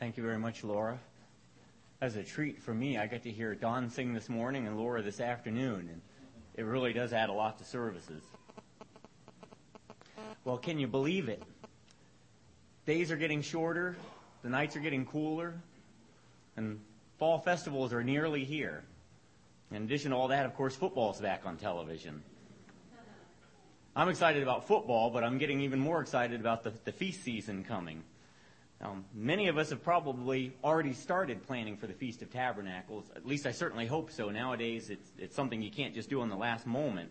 Thank you very much, Laura. As a treat for me, I get to hear Don sing this morning and Laura this afternoon, and it really does add a lot to services. Well, can you believe it? Days are getting shorter, the nights are getting cooler, and fall festivals are nearly here. In addition to all that, of course, football's back on television. I'm excited about football, but I'm getting even more excited about the feast season coming. Many of us have probably already started planning for the Feast of Tabernacles. At least I certainly hope so. Nowadays, it's something you can't just do in the last moment.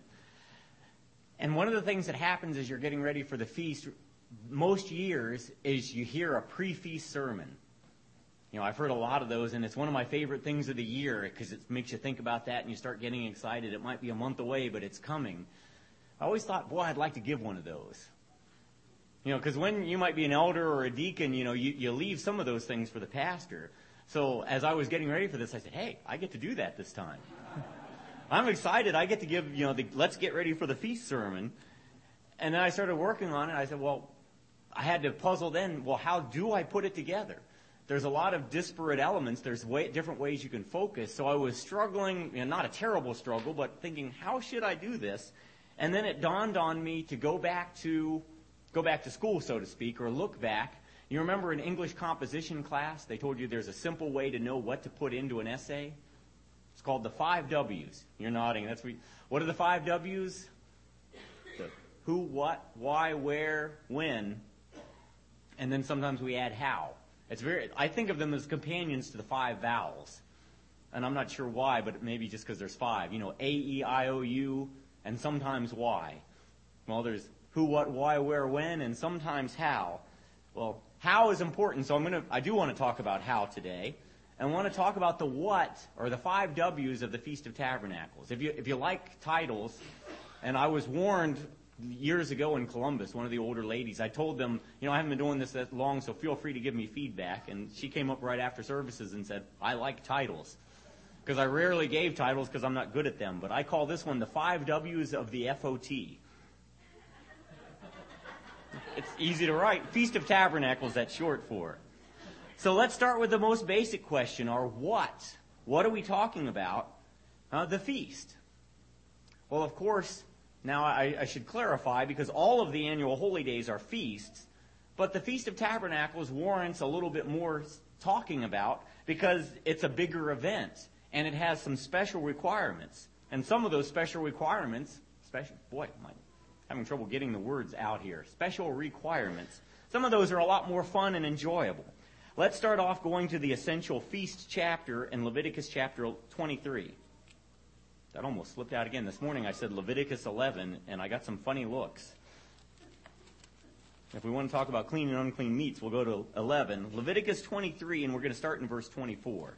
And one of the things that happens as you're getting ready for the feast, most years, is you hear a pre-feast sermon. You know, I've heard a lot of those, and it's one of my favorite things of the year because it makes you think about that and you start getting excited. It might be a month away, but it's coming. I always thought, boy, I'd like to give one of those. You know, because when you might be an elder or a deacon, you know, you leave some of those things for the pastor. So as I was getting ready for this, I said, hey, I get to do that this time. I'm excited. I get to give, you know, the let's get ready for the feast sermon. And then I started working on it. I said, well, I had to puzzle then, well, how do I put it together? There's a lot of disparate elements. There's different ways you can focus. So I was struggling, you know, not a terrible struggle, but thinking, how should I do this? And then it dawned on me to go back to school, so to speak, or look back. You remember in English composition class, they told you there's a simple way to know what to put into an essay? It's called the 5 W's. You're nodding. What are the 5 W's? The who, what, why, where, when, and then sometimes we add how. I think of them as companions to the 5 vowels. And I'm not sure why, but maybe just because there's 5. You know, A, E, I, O, U, and sometimes why. Well, there's who, what, why, where, when, and sometimes how. Well, how is important, so I do want to talk about how today. And I want to talk about the what, or the 5 W's of the Feast of Tabernacles. If you like titles, and I was warned years ago in Columbus, one of the older ladies, I told them, you know, I haven't been doing this that long, so feel free to give me feedback. And she came up right after services and said, I like titles. Because I rarely gave titles because I'm not good at them. But I call this one the 5 W's of the FOT. It's easy to write. Feast of Tabernacles, that's short for. So let's start with the most basic question, or what? What are we talking about? The feast. Well, of course, now I should clarify, because all of the annual holy days are feasts, but the Feast of Tabernacles warrants a little bit more talking about because it's a bigger event, and it has some special requirements. And some of those special requirements, having trouble getting the words out here. Special requirements. Some of those are a lot more fun and enjoyable. Let's start off going to the essential feast chapter in Leviticus chapter 23. That almost slipped out again. This morning I said Leviticus 11, and I got some funny looks. If we want to talk about clean and unclean meats, we'll go to 11. Leviticus 23, and we're going to start in verse 24.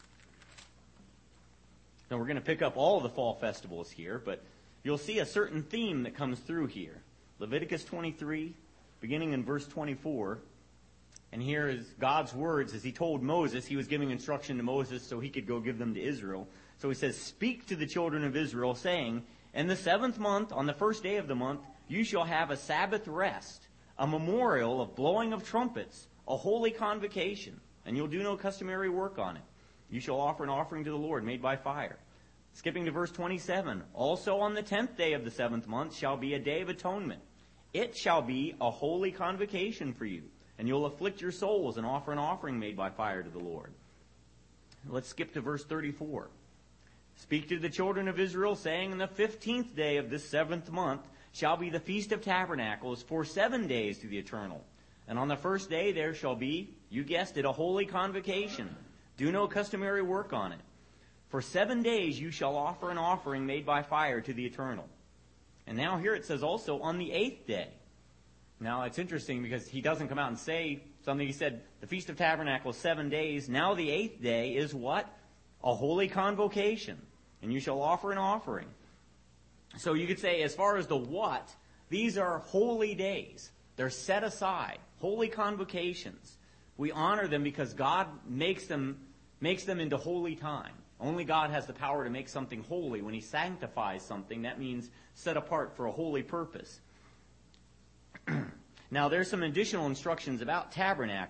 Now we're going to pick up all of the fall festivals here, but you'll see a certain theme that comes through here. Leviticus 23, beginning in verse 24. And here is God's words as he told Moses. He was giving instruction to Moses so he could go give them to Israel. So he says, speak to the children of Israel, saying, in the 7th month, on the first day of the month, you shall have a Sabbath rest, a memorial of blowing of trumpets, a holy convocation, and you'll do no customary work on it. You shall offer an offering to the Lord made by fire. Skipping to verse 27, also on the 10th day of the 7th month shall be a day of atonement. It shall be a holy convocation for you, and you'll afflict your souls and offer an offering made by fire to the Lord. Let's skip to verse 34. Speak to the children of Israel, saying, in the 15th day of this 7th month shall be the Feast of Tabernacles for 7 days to the Eternal. And on the first day there shall be, you guessed it, a holy convocation. Do no customary work on it. For 7 days you shall offer an offering made by fire to the Eternal. And now here it says also on the 8th day. Now it's interesting because he doesn't come out and say something. He said the Feast of Tabernacles 7 days. Now the 8th day is what? A holy convocation. And you shall offer an offering. So you could say as far as the what, these are holy days. They're set aside. Holy convocations. We honor them because God makes them into holy time. Only God has the power to make something holy. When he sanctifies something, that means set apart for a holy purpose. Now, there's some additional instructions about tabernacles,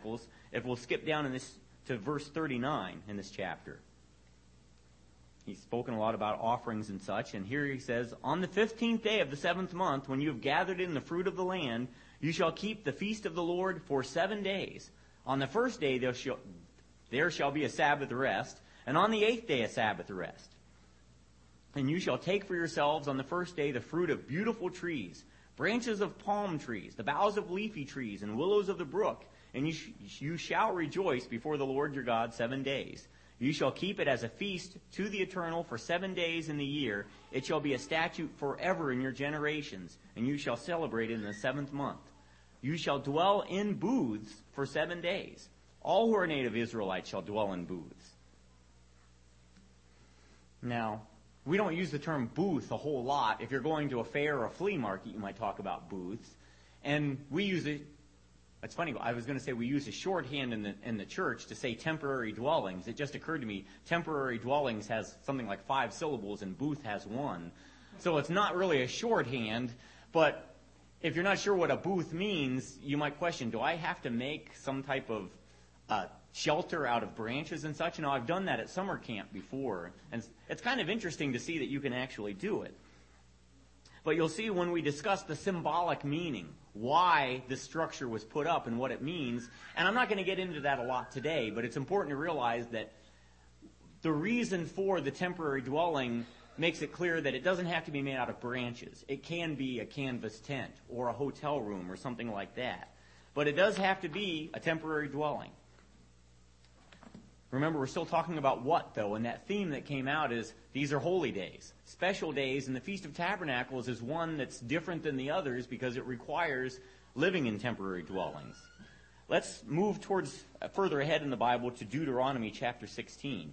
if we'll skip down to verse 39 in this chapter. He's spoken a lot about offerings and such, and here he says, "On the 15th day of the 7th month, when you have gathered in the fruit of the land, you shall keep the feast of the Lord for 7 days. On the first day there shall be a Sabbath rest, and on the 8th day a Sabbath rest. And you shall take for yourselves on the first day the fruit of beautiful trees, branches of palm trees, the boughs of leafy trees, and willows of the brook, and you shall rejoice before the Lord your God 7 days. You shall keep it as a feast to the Eternal for 7 days in the year. It shall be a statute forever in your generations, and you shall celebrate it in the 7th month. You shall dwell in booths for 7 days. All who are native Israelites shall dwell in booths." Now, we don't use the term booth a whole lot. If you're going to a fair or a flea market, you might talk about booths. And we use it. It's funny, I was going to say we use a shorthand in the church to say temporary dwellings. It just occurred to me, temporary dwellings has something like 5 syllables and booth has 1. So it's not really a shorthand, but if you're not sure what a booth means, you might question, do I have to make some type of shelter out of branches and such? I've done that at summer camp before, and it's kind of interesting to see that you can actually do it. But you'll see when we discuss the symbolic meaning, why this structure was put up and what it means. And I'm not going to get into that a lot today, but it's important to realize that the reason for the temporary dwelling makes it clear that it doesn't have to be made out of branches. It can be a canvas tent or a hotel room or something like that. But it does have to be a temporary dwelling. Remember, we're still talking about what, though? And that theme that came out is these are holy days, special days, and the Feast of Tabernacles is one that's different than the others because it requires living in temporary dwellings. Let's move towards further ahead in the Bible to Deuteronomy chapter 16.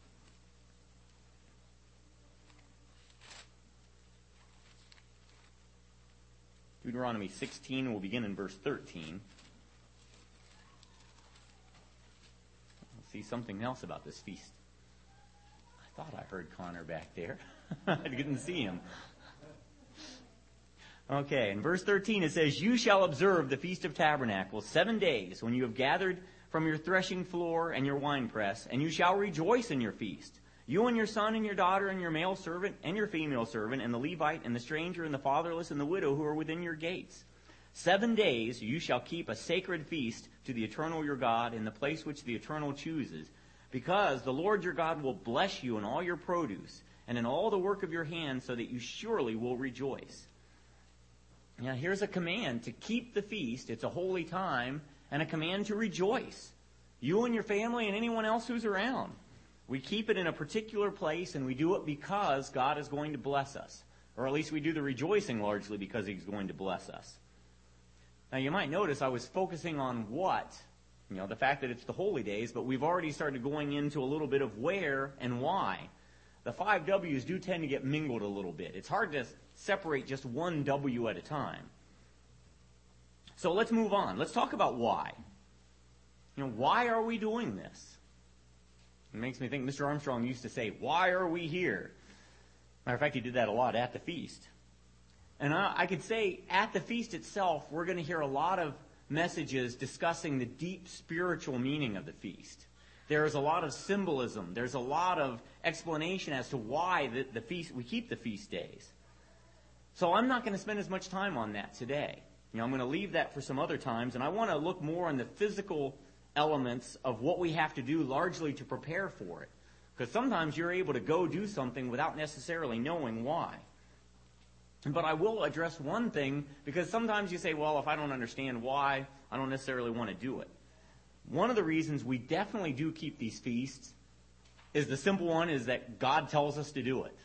Deuteronomy 16, we'll begin in verse 13. See something else about this feast. I thought I heard Connor back there. I didn't see him. Okay, in verse 13 it says, "You shall observe the Feast of Tabernacles 7 days when you have gathered from your threshing floor and your winepress, and you shall rejoice in your feast. You and your son and your daughter and your male servant and your female servant and the Levite and the stranger and the fatherless and the widow who are within your gates. 7 days you shall keep a sacred feast to the Eternal your God in the place which the Eternal chooses, because the Lord your God will bless you in all your produce and in all the work of your hands, so that you surely will rejoice." Now here's a command to keep the feast. It's a holy time, and a command to rejoice. You and your family and anyone else who's around. We keep it in a particular place, and we do it because God is going to bless us. Or at least we do the rejoicing largely because He's going to bless us. Now, you might notice I was focusing on what, the fact that it's the holy days, but we've already started going into a little bit of where and why. The 5 W's do tend to get mingled a little bit. It's hard to separate just one W at a time. So let's move on. Let's talk about why. Why are we doing this? It makes me think Mr. Armstrong used to say, "Why are we here?" Matter of fact, he did that a lot at the feast. And I could say at the feast itself, we're going to hear a lot of messages discussing the deep spiritual meaning of the feast. There is a lot of symbolism. There's a lot of explanation as to why the feast we keep the feast days. So I'm not going to spend as much time on that today. I'm going to leave that for some other times, and I want to look more on the physical elements of what we have to do largely to prepare for it. Because sometimes you're able to go do something without necessarily knowing why. But I will address one thing, because sometimes you say, well, if I don't understand why, I don't necessarily want to do it. One of the reasons we definitely do keep these feasts is the simple one is that God tells us to do it.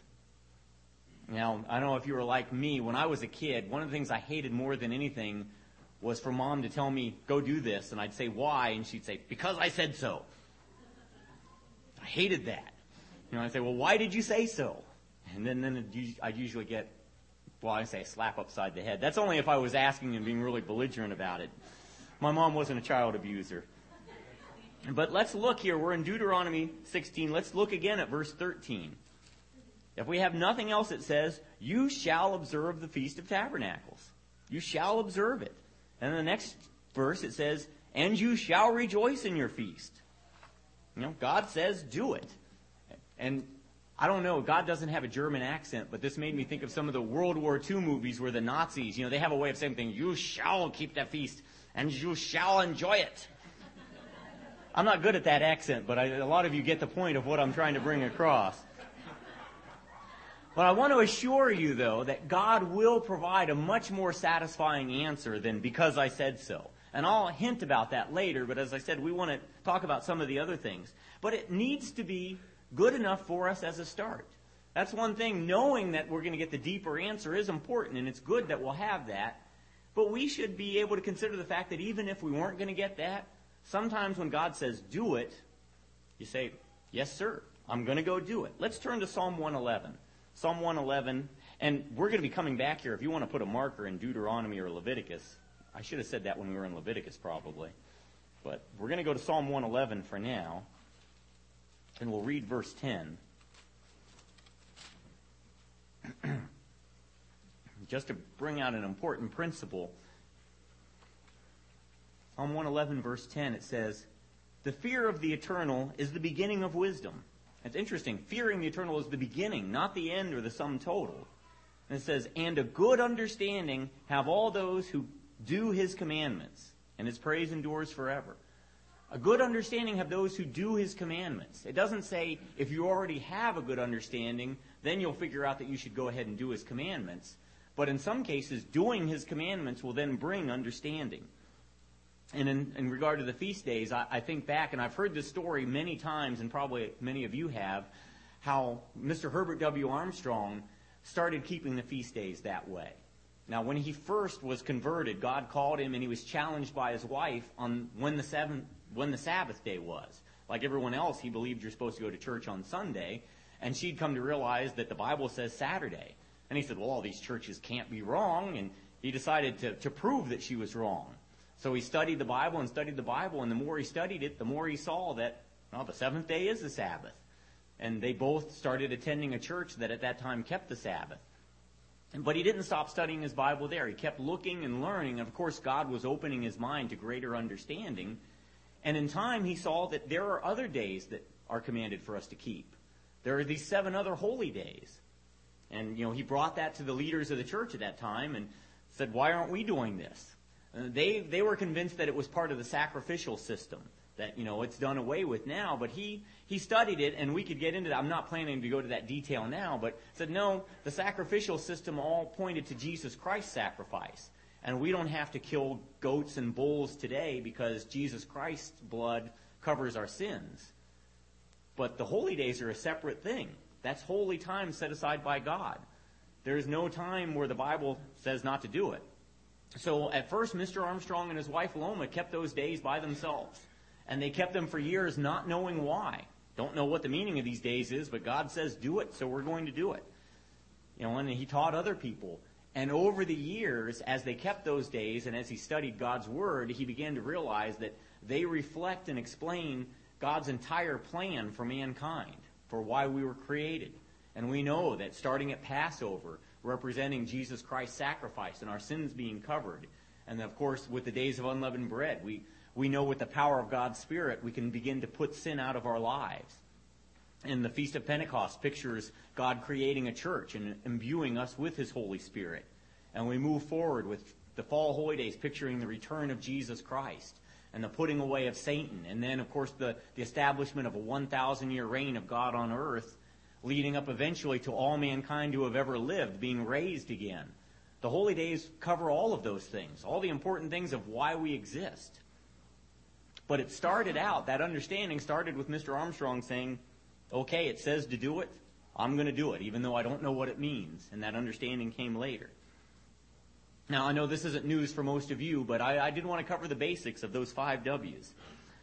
Now, I don't know if you were like me. When I was a kid, one of the things I hated more than anything was for Mom to tell me, go do this, and I'd say, why? And she'd say, because I said so. I hated that. I'd say, well, why did you say so? And then I'd usually get, I say a slap upside the head. That's only if I was asking and being really belligerent about it. My mom wasn't a child abuser. But let's look here. We're in Deuteronomy 16. Let's look again at verse 13. If we have nothing else, it says, you shall observe the Feast of Tabernacles. You shall observe it. And in the next verse it says, and you shall rejoice in your feast. God says, do it. And I don't know, God doesn't have a German accent, but this made me think of some of the World War II movies where the Nazis, they have a way of saying things, you shall keep that feast, and you shall enjoy it. I'm not good at that accent, but a lot of you get the point of what I'm trying to bring across. But I want to assure you, though, that God will provide a much more satisfying answer than because I said so. And I'll hint about that later, but as I said, we want to talk about some of the other things. But it needs to be good enough for us as a start. That's one thing. Knowing that we're going to get the deeper answer is important, and it's good that we'll have that. But we should be able to consider the fact that even if we weren't going to get that, sometimes when God says, do it, you say, yes, sir, I'm going to go do it. Let's turn to Psalm 111. Psalm 111, and we're going to be coming back here. If you want to put a marker in Deuteronomy or Leviticus, I should have said that when we were in Leviticus probably. But we're going to go to Psalm 111 for now, and we'll read verse 10. Just to bring out an important principle. Psalm 111, verse 10, it says, the fear of the eternal is the beginning of wisdom. It's interesting. Fearing the eternal is the beginning, not the end or the sum total. And it says, and a good understanding have all those who do his commandments, and his praise endures forever. A good understanding have those who do his commandments. It doesn't say if you already have a good understanding, then you'll figure out that you should go ahead and do his commandments. But in some cases, doing his commandments will then bring understanding. And in regard to the feast days, I think back, and I've heard this story many times, and probably many of you have, how Mr. Herbert W. Armstrong started keeping the feast days that way. Now, when he first was converted, God called him, and he was challenged by his wife on when the Sabbath day was. Like everyone else, he believed you're supposed to go to church on Sunday, and she'd come to realize that the Bible says Saturday. And he said, well, all these churches can't be wrong, and he decided to prove that she was wrong. So he studied the Bible, and the more he studied it, the more he saw that, the seventh day is the Sabbath. And they both started attending a church that at that time kept the Sabbath. But he didn't stop studying his Bible there. He kept looking and learning. And of course, God was opening his mind to greater understanding. And in time, he saw that there are other days that are commanded for us to keep. There are these 7 other holy days. And, he brought that to the leaders of the church at that time and said, why aren't we doing this? They were convinced that it was part of the sacrificial system, that, it's done away with now. But he studied it, and we could get into that. I'm not planning to go to that detail now, but said, no, the sacrificial system all pointed to Jesus Christ's sacrifice. And we don't have to kill goats and bulls today because Jesus Christ's blood covers our sins. But the holy days are a separate thing. That's holy time set aside by God. There is no time where the Bible says not to do it. So at first, Mr. Armstrong and his wife Loma kept those days by themselves. And they kept them for years not knowing why. Don't know what the meaning of these days is, but God says do it, so we're going to do it. And he taught other people. And over the years, as they kept those days and as he studied God's Word, he began to realize that they reflect and explain God's entire plan for mankind, for why we were created. And we know that starting at Passover, representing Jesus Christ's sacrifice and our sins being covered. And of course, with the days of unleavened bread, we know with the power of God's Spirit, we can begin to put sin out of our lives. And the Feast of Pentecost pictures God creating a church and imbuing us with his Holy Spirit. And we move forward with the fall holy days picturing the return of Jesus Christ and the putting away of Satan. And then, of course, the establishment of a 1,000-year reign of God on earth, leading up eventually to all mankind who have ever lived being raised again. The holy days cover all of those things, all the important things of why we exist. But it started out, that understanding started with Mr. Armstrong saying, okay, it says to do it, I'm going to do it, even though I don't know what it means. And that understanding came later. Now, I know this isn't news for most of you, but I did want to cover the basics of those 5 W's.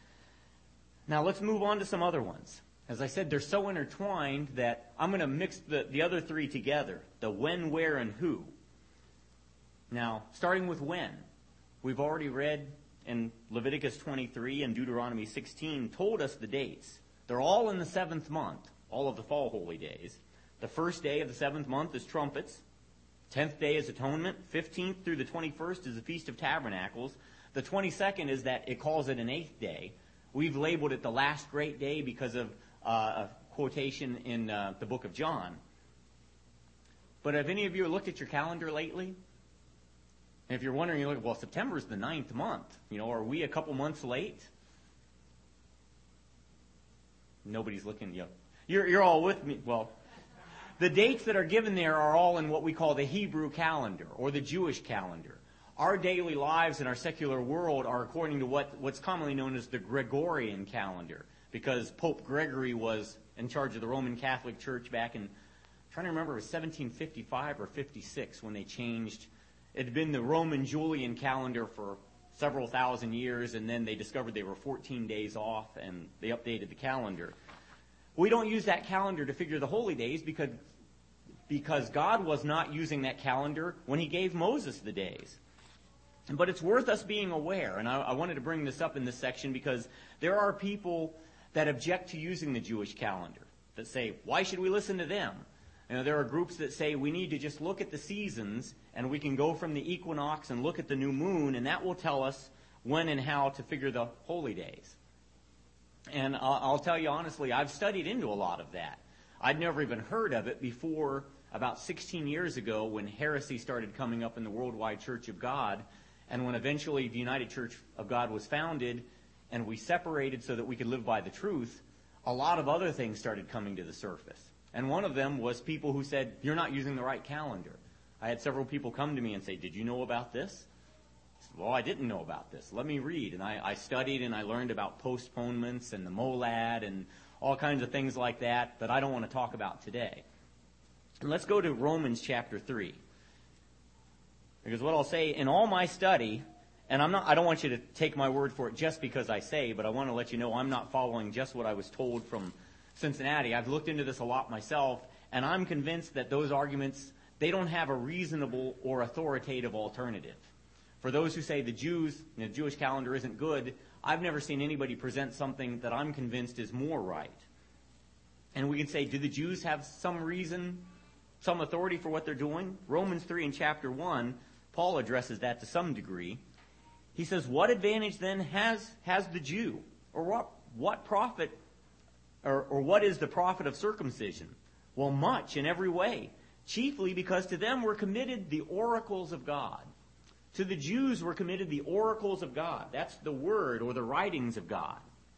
Now, let's move on to some other ones. As I said, they're so intertwined that I'm going to mix the other 3 together, the when, where, and who. Now, starting with when. We've already read in Leviticus 23 and Deuteronomy 16 told us the dates. They're all in the 7th month, all of the fall holy days. The first day of the 7th month is trumpets. 10th day is atonement. 15th through the 21st is the Feast of Tabernacles. The 22nd is that it calls it an 8th day. We've labeled it the last great day because of a quotation in the book of John. But have any of you looked at your calendar lately? And if you're wondering, you're like, well, September's the 9th month. Are we a couple months late? Nobody's looking. You're all with me. Well, the dates that are given there are all in what we call the Hebrew calendar or the Jewish calendar. Our daily lives in our secular world are according to what's commonly known as the Gregorian calendar, because Pope Gregory was in charge of the Roman Catholic Church back in, I'm trying to remember, it was 1755 or 56 when they changed. It had been the Roman Julian calendar for several thousand years, and then they discovered they were 14 days off, and they updated the calendar. We don't use that calendar to figure the holy days because God was not using that calendar when he gave Moses the days. But it's worth us being aware, and I wanted to bring this up in this section because there are people that object to using the Jewish calendar, that say, why should we listen to them? There are groups that say we need to just look at the seasons, and we can go from the equinox and look at the new moon, and that will tell us when and how to figure the holy days. And I'll tell you honestly, I've studied into a lot of that. I'd never even heard of it before about 16 years ago when heresy started coming up in the Worldwide Church of God, and when eventually the United Church of God was founded and we separated so that we could live by the truth, a lot of other things started coming to the surface. And one of them was people who said, you're not using the right calendar. I had several people come to me and say, did you know about this? I said, well, I didn't know about this. Let me read. And I studied and I learned about postponements and the molad and all kinds of things like that I don't want to talk about today. And let's go to Romans chapter 3. Because what I'll say, in all my study, and I don't want you to take my word for it just because I say, but I want to let you know I'm not following just what I was told from Cincinnati. I've looked into this a lot myself, and I'm convinced that those arguments, they don't have a reasonable or authoritative alternative. For those who say the Jewish calendar isn't good, I've never seen anybody present something that I'm convinced is more right. And we can say, do the Jews have some reason, some authority for what they're doing? Romans 3 in chapter 1, Paul addresses that to some degree. He says, what advantage then has the Jew? Or what profit, or what is the profit of circumcision? Well, much in every way, chiefly because to them were committed the oracles of God. To the Jews were committed the oracles of God. That's the word or the writings of God.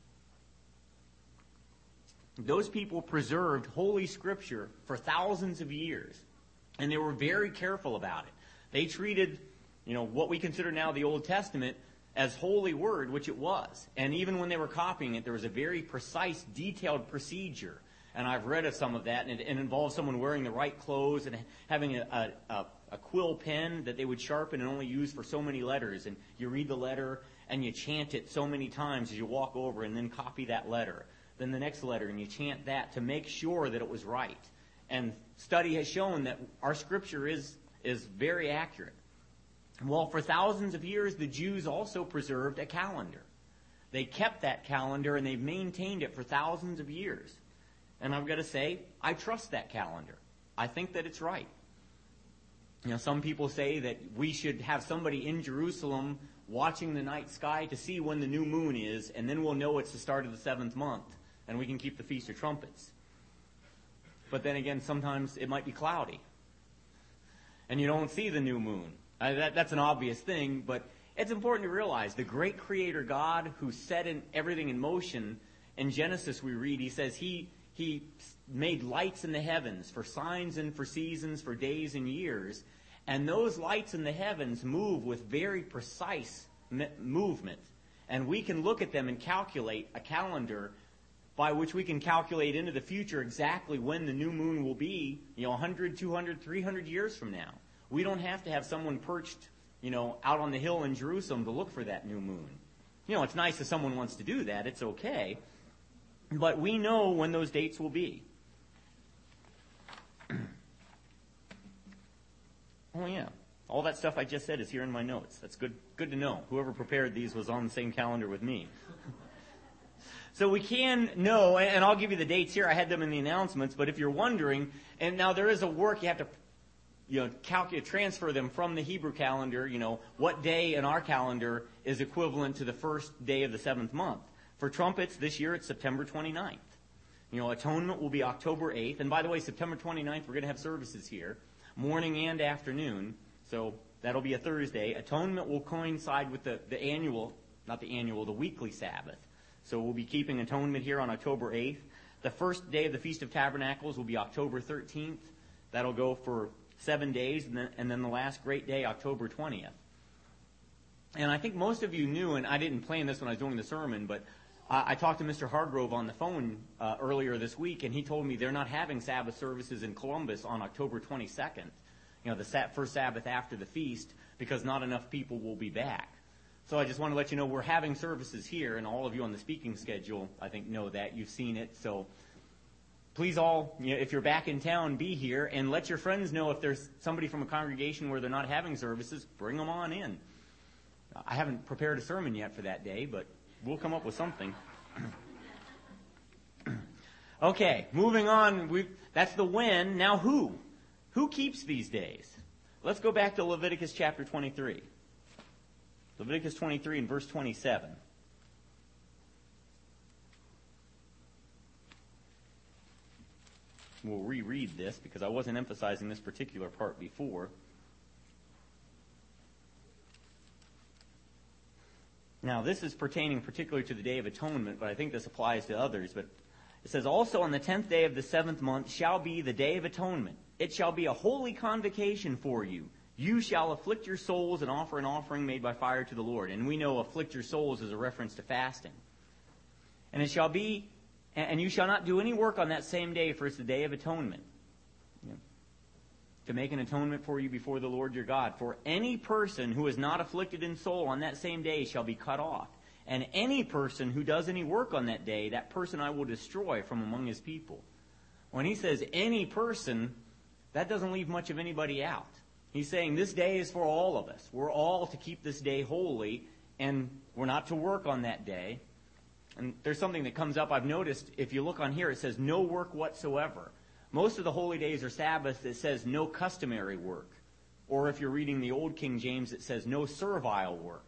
Those people preserved Holy Scripture for thousands of years, and they were very careful about it. They treated, what we consider now the Old Testament as holy word, which it was. And even when they were copying it, there was a very precise, detailed procedure. And I've read of some of that, and it involves someone wearing the right clothes and having a quill pen that they would sharpen and only use for so many letters. And you read the letter, and you chant it so many times as you walk over, and then copy that letter. Then the next letter, and you chant that to make sure that it was right. And study has shown that our Scripture is very accurate. Well, for thousands of years, the Jews also preserved a calendar. They kept that calendar, and they've maintained it for thousands of years. And I've got to say, I trust that calendar. I think that it's right. Some people say that we should have somebody in Jerusalem watching the night sky to see when the new moon is, and then we'll know it's the start of the 7th month, and we can keep the Feast of Trumpets. But then again, sometimes it might be cloudy, and you don't see the new moon. That's an obvious thing, but it's important to realize the great Creator God who set everything in motion. In Genesis we read, he says he made lights in the heavens for signs and for seasons, for days and years. And those lights in the heavens move with very precise movement. And we can look at them and calculate a calendar by which we can calculate into the future exactly when the new moon will be, 100, 200, 300 years from now. We don't have to have someone perched, out on the hill in Jerusalem to look for that new moon. It's nice if someone wants to do that. It's okay. But we know when those dates will be. Oh, yeah. All that stuff I just said is here in my notes. That's good to know. Whoever prepared these was on the same calendar with me. So we can know, and I'll give you the dates here. I had them in the announcements, but if you're wondering, and now there is a work you transfer them from the Hebrew calendar, what day in our calendar is equivalent to the first day of the seventh month. For trumpets, this year it's September 29th. Atonement will be October 8th. And by the way, September 29th, we're going to have services here, morning and afternoon. So that'll be a Thursday. Atonement will coincide with the weekly Sabbath. So we'll be keeping atonement here on October 8th. The first day of the Feast of Tabernacles will be October 13th. That'll go for 7 days, and then the last great day, October 20th. And I think most of you knew, and I didn't plan this when I was doing the sermon, but I talked to Mr. Hargrove on the phone earlier this week, and he told me they're not having Sabbath services in Columbus on October 22nd, the first Sabbath after the feast, because not enough people will be back. So I just want to let you know we're having services here, and all of you on the speaking schedule, I think, know that. You've seen it. So please all, if you're back in town, be here, and let your friends know if there's somebody from a congregation where they're not having services, bring them on in. I haven't prepared a sermon yet for that day, but we'll come up with something. Okay, moving on. That's the when. Now who? Who keeps these days? Let's go back to Leviticus chapter 23. Leviticus 23 and verse 27. We'll reread this because I wasn't emphasizing this particular part before. Now, this is pertaining particularly to the Day of Atonement, but I think this applies to others. But it says, also on the 10th day of the 7th month shall be the Day of Atonement. It shall be a holy convocation for you. You shall afflict your souls and offer an offering made by fire to the Lord. And we know afflict your souls is a reference to fasting. And it shall be, and you shall not do any work on that same day, for it's the Day of Atonement. To make an atonement for you before the Lord your God. For any person who is not afflicted in soul on that same day shall be cut off. And any person who does any work on that day, that person I will destroy from among his people. When he says any person, that doesn't leave much of anybody out. He's saying this day is for all of us. We're all to keep this day holy, and we're not to work on that day. And there's something that comes up I've noticed. If you look on here, it says no work whatsoever. Most of the holy days are Sabbaths that says no customary work. Or if you're reading the Old King James, it says no servile work.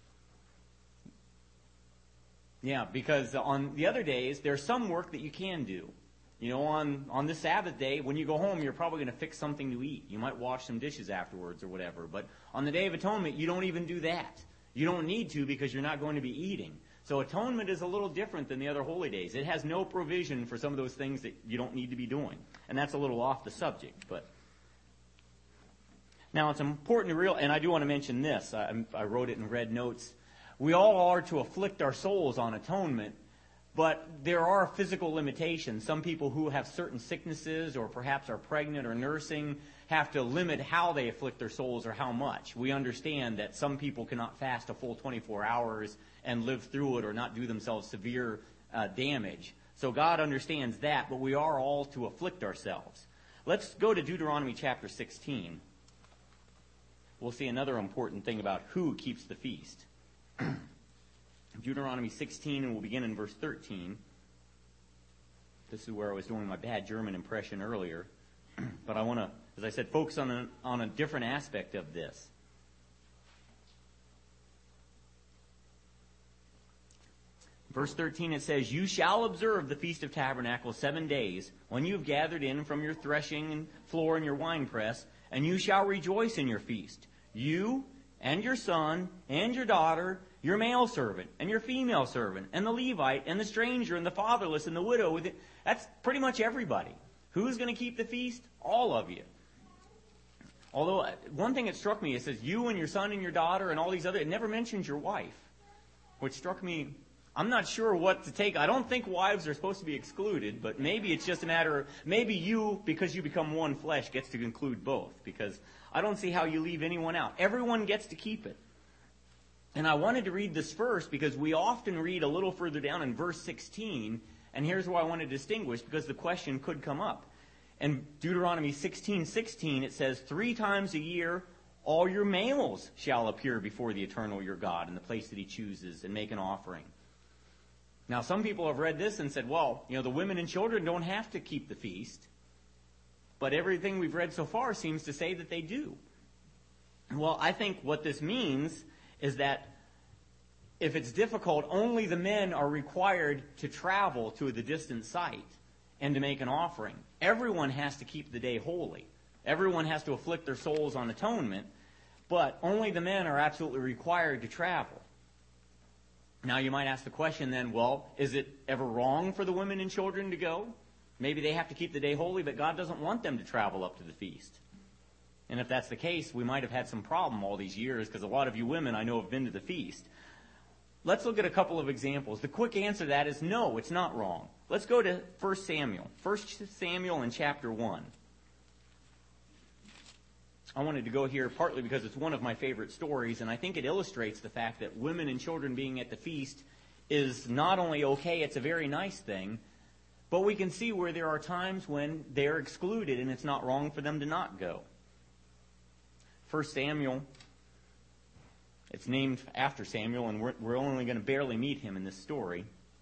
Yeah, because on the other days, there's some work that you can do. On the Sabbath day, when you go home, you're probably going to fix something to eat. You might wash some dishes afterwards or whatever. But on the Day of Atonement, you don't even do that. You don't need to because you're not going to be eating. So atonement is a little different than the other holy days. It has no provision for some of those things that you don't need to be doing. And that's a little off the subject. But now it's important to realize, and I do want to mention this. I wrote it in red notes. We all are to afflict our souls on atonement, but there are physical limitations. Some people who have certain sicknesses or perhaps are pregnant or nursing have to limit how they afflict their souls or how much. We understand that some people cannot fast a full 24 hours and live through it or not do themselves severe damage. So God understands that, but we are all to afflict ourselves. Let's go to Deuteronomy chapter 16. We'll see another important thing about who keeps the feast. Deuteronomy 16, and we'll begin in verse 13. This is where I was doing my bad German impression earlier. But I want to, as I said, focus on a different aspect of this. Verse 13, it says, You shall observe the Feast of Tabernacles 7 days, when you have gathered in from your threshing floor and your winepress, and you shall rejoice in your feast. You and your son and your daughter, your male servant and your female servant, and the Levite and the stranger and the fatherless and the widow. That's pretty much everybody. Who's going to keep the feast? All of you. Although, one thing that struck me, it says you and your son and your daughter and all these other, it never mentions your wife, which struck me. I'm not sure what to take. I don't think wives are supposed to be excluded, but maybe it's just a matter of, maybe you, because you become one flesh, gets to include both, because I don't see how you leave anyone out. Everyone gets to keep it. And I wanted to read this first because we often read a little further down in verse 16, and here's where I want to distinguish, because the question could come up. In Deuteronomy 16:16, it says, 3 times a year all your males shall appear before the eternal your God in the place that he chooses and make an offering. Now, some people have read this and said, well, the women and children don't have to keep the feast. But everything we've read so far seems to say that they do. Well, I think what this means is that if it's difficult, only the men are required to travel to the distant site and to make an offering. Everyone has to keep the day holy. Everyone has to afflict their souls on atonement, but only the men are absolutely required to travel. Now you might ask the question then, well, is it ever wrong for the women and children to go? Maybe they have to keep the day holy, but God doesn't want them to travel up to the feast. And if that's the case, we might have had some problem all these years, because a lot of you women I know have been to the feast. Let's look at a couple of examples. The quick answer to that is no, it's not wrong. Let's go to 1 Samuel. 1 Samuel in chapter 1. I wanted to go here partly because it's one of my favorite stories, and I think it illustrates the fact that women and children being at the feast is not only okay, it's a very nice thing, but we can see where there are times when they're excluded and it's not wrong for them to not go. 1 Samuel, it's named after Samuel, and we're only going to barely meet him in this story.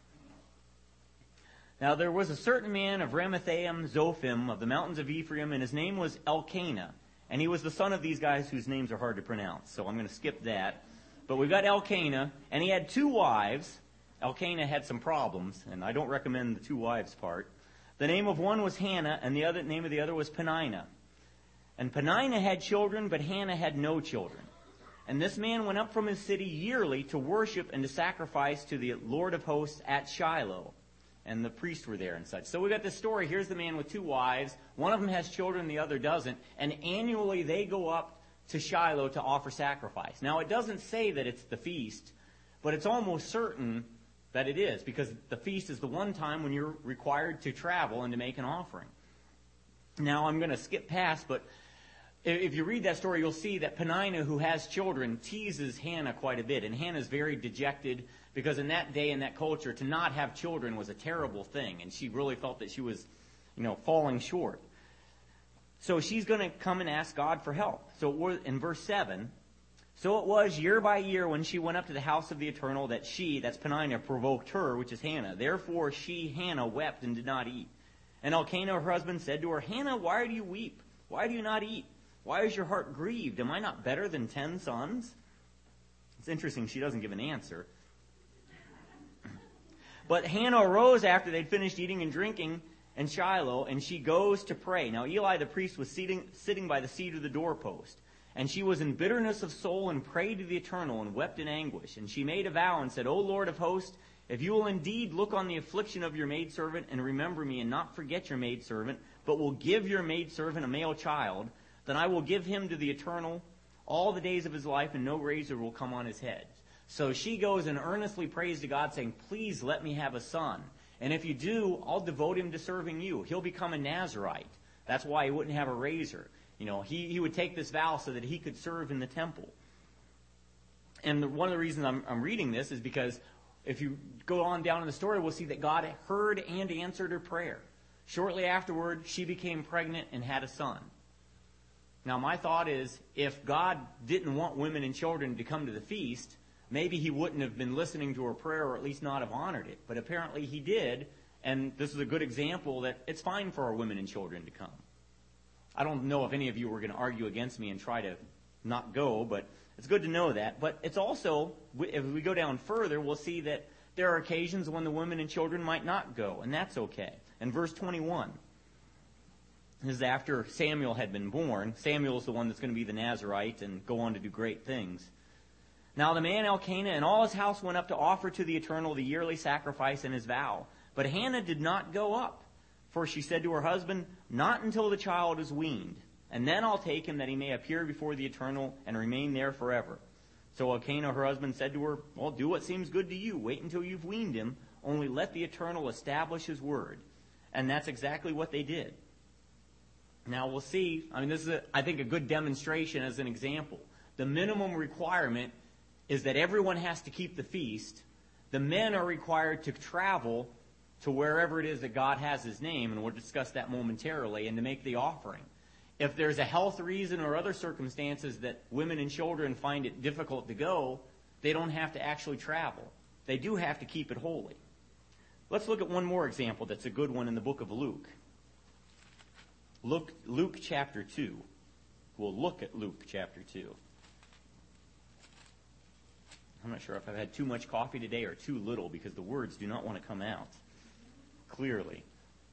Now there was a certain man of Ramathaim Zophim of the mountains of Ephraim, and his name was Elkanah. And he was the son of these guys whose names are hard to pronounce, so I'm going to skip that. But we've got Elkanah, and he had 2 wives. Elkanah had some problems, and I don't recommend the 2 wives part. The name of one was Hannah, and the name of the other was Peninnah. And Peninnah had children, but Hannah had no children. And this man went up from his city yearly to worship and to sacrifice to the Lord of hosts at Shiloh. And the priests were there and such. So we got this story. Here's the man with 2 wives. One of them has children, the other doesn't. And annually they go up to Shiloh to offer sacrifice. Now it doesn't say that it's the feast, but it's almost certain that it is, because the feast is the one time when you're required to travel and to make an offering. Now I'm going to skip past, but if you read that story, you'll see that Peninnah, who has children, teases Hannah quite a bit. And Hannah's very dejected, because in that day, in that culture, to not have children was a terrible thing. And she really felt that she was, falling short. So she's going to come and ask God for help. So in verse 7, so it was year by year when she went up to the house of the Eternal that she, that's Peninnah, provoked her, which is Hannah. Therefore she, Hannah, wept and did not eat. And Elkanah, her husband, said to her, Hannah, why do you weep? Why do you not eat? Why is your heart grieved? Am I not better than 10 sons? It's interesting, she doesn't give an answer. But Hannah arose after they'd finished eating and drinking in Shiloh, and she goes to pray. Now Eli the priest was sitting by the seat of the doorpost. And she was in bitterness of soul and prayed to the Eternal and wept in anguish. And she made a vow and said, O Lord of hosts, if you will indeed look on the affliction of your maidservant and remember me and not forget your maidservant, but will give your maidservant a male child, then I will give him to the Eternal all the days of his life, and no razor will come on his head. So she goes and earnestly prays to God, saying, please let me have a son. And if you do, I'll devote him to serving you. He'll become a Nazirite. That's why he wouldn't have a razor. He would take this vow so that he could serve in the temple. And one of the reasons I'm reading this is because if you go on down in the story, we'll see that God heard and answered her prayer. Shortly afterward, she became pregnant and had a son. Now, my thought is, if God didn't want women and children to come to the feast, maybe he wouldn't have been listening to her prayer, or at least not have honored it. But apparently he did, and this is a good example that it's fine for our women and children to come. I don't know if any of you were going to argue against me and try to not go, but it's good to know that. But it's also, if we go down further, we'll see that there are occasions when the women and children might not go, and that's okay. In verse 21, this is after Samuel had been born. Samuel is the one that's going to be the Nazirite and go on to do great things. Now the man Elkanah and all his house went up to offer to the Eternal the yearly sacrifice and his vow. But Hannah did not go up. For she said to her husband, not until the child is weaned, and then I'll take him that he may appear before the Eternal and remain there forever. So Elkanah, her husband, said to her, well, do what seems good to you. Wait until you've weaned him. Only let the Eternal establish his word. And that's exactly what they did. Now we'll see, this is, I think, a good demonstration as an example. The minimum requirement is that everyone has to keep the feast. The men are required to travel to wherever it is that God has his name, and we'll discuss that momentarily, and to make the offering. If there's a health reason or other circumstances that women and children find it difficult to go, they don't have to actually travel. They do have to keep it holy. Let's look at one more example that's a good one in the book of Luke. Luke chapter 2. We'll look at Luke chapter 2. I'm not sure if I've had too much coffee today or too little, because the words do not want to come out clearly.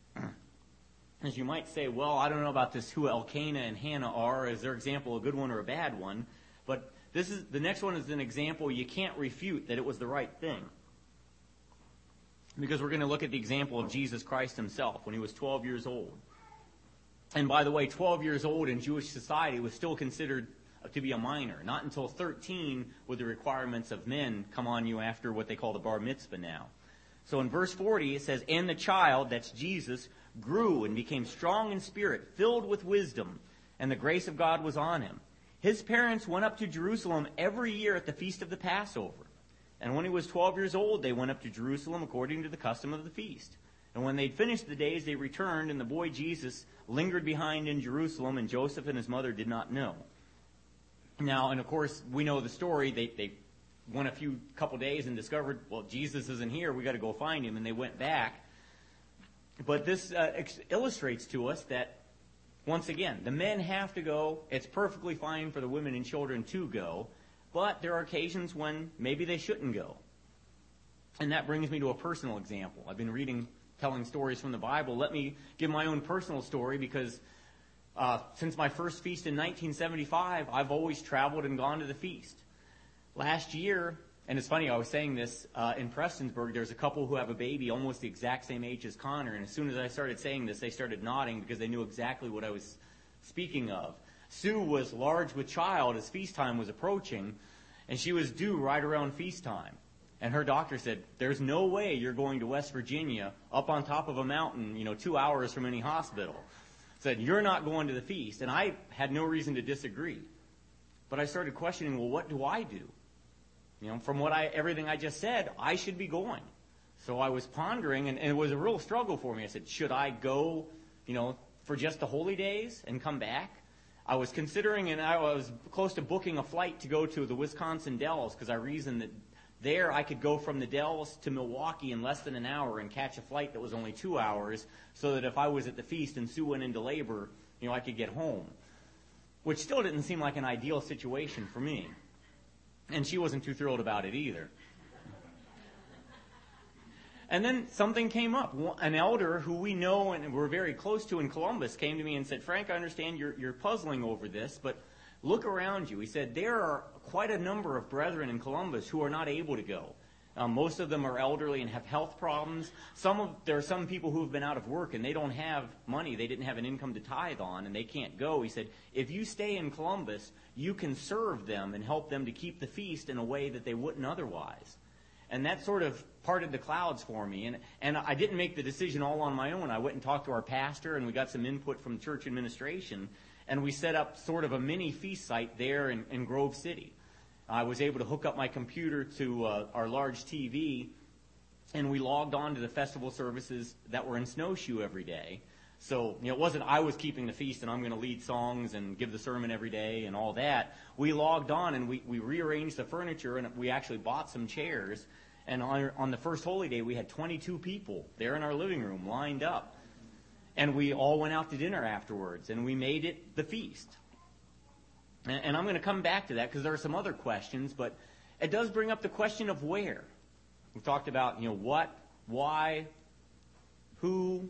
As you might say, well, I don't know about this, who Elkanah and Hannah are. Is their example a good one or a bad one? But the next one is an example you can't refute that it was the right thing. Because we're going to look at the example of Jesus Christ himself when he was 12 years old. And by the way, 12 years old in Jewish society was still considered to be a minor. Not until 13 would the requirements of men come on you after what they call the bar mitzvah now. So in verse 40 it says, "And the child," that's Jesus, "grew and became strong in spirit, filled with wisdom, and the grace of God was on him. His parents went up to Jerusalem every year at the feast of the Passover. And when he was 12 years old, they went up to Jerusalem according to the custom of the feast. And when they'd finished the days, they returned, and the boy Jesus lingered behind in Jerusalem, and Joseph and his mother did not know." Now, and of course, we know the story. They went a couple days and discovered, well, Jesus isn't here. We got to go find him. And they went back. But this illustrates to us that, once again, the men have to go. It's perfectly fine for the women and children to go. But there are occasions when maybe they shouldn't go. And that brings me to a personal example. I've been telling stories from the Bible. Let me give my own personal story, because since my first feast in 1975, I've always traveled and gone to the feast. Last year, and it's funny, I was saying this in Prestonsburg, there's a couple who have a baby almost the exact same age as Connor, and as soon as I started saying this, they started nodding because they knew exactly what I was speaking of. Sue was large with child as feast time was approaching, and she was due right around feast time. And her doctor said, "There's no way you're going to West Virginia up on top of a mountain, 2 hours from any hospital." Said, "You're not going to the feast." And I had no reason to disagree. But I started questioning, well, what do I do? From everything I just said, I should be going. So I was pondering, and it was a real struggle for me. I said, should I go, for just the holy days and come back? I was considering, and I was close to booking a flight to go to the Wisconsin Dells, because I reasoned that there I could go from the Dells to Milwaukee in less than an hour and catch a flight that was only 2 hours, so that if I was at the feast and Sue went into labor, I could get home. Which still didn't seem like an ideal situation for me. And she wasn't too thrilled about it either. And then something came up. An elder who we know and we're very close to in Columbus came to me and said, "Frank, I understand you're puzzling over this, but look around you." He said, "There are quite a number of brethren in Columbus who are not able to go. Most of them are elderly and have health problems. There are some people who have been out of work and they don't have money. They didn't have an income to tithe on and they can't go." He said, "If you stay in Columbus, you can serve them and help them to keep the feast in a way that they wouldn't otherwise." And that sort of parted the clouds for me. And I didn't make the decision all on my own. I went and talked to our pastor, and we got some input from church administration, and we set up sort of a mini feast site there in Grove City. I was able to hook up my computer to our large TV, and we logged on to the festival services that were in Snowshoe every day. So, it wasn't I was keeping the feast and I'm going to lead songs and give the sermon every day and all that. We logged on and we rearranged the furniture, and we actually bought some chairs. And on the first holy day, we had 22 people there in our living room lined up. And we all went out to dinner afterwards, and we made it the feast. And I'm going to come back to that because there are some other questions, but it does bring up the question of where. We've talked about, what, why, who.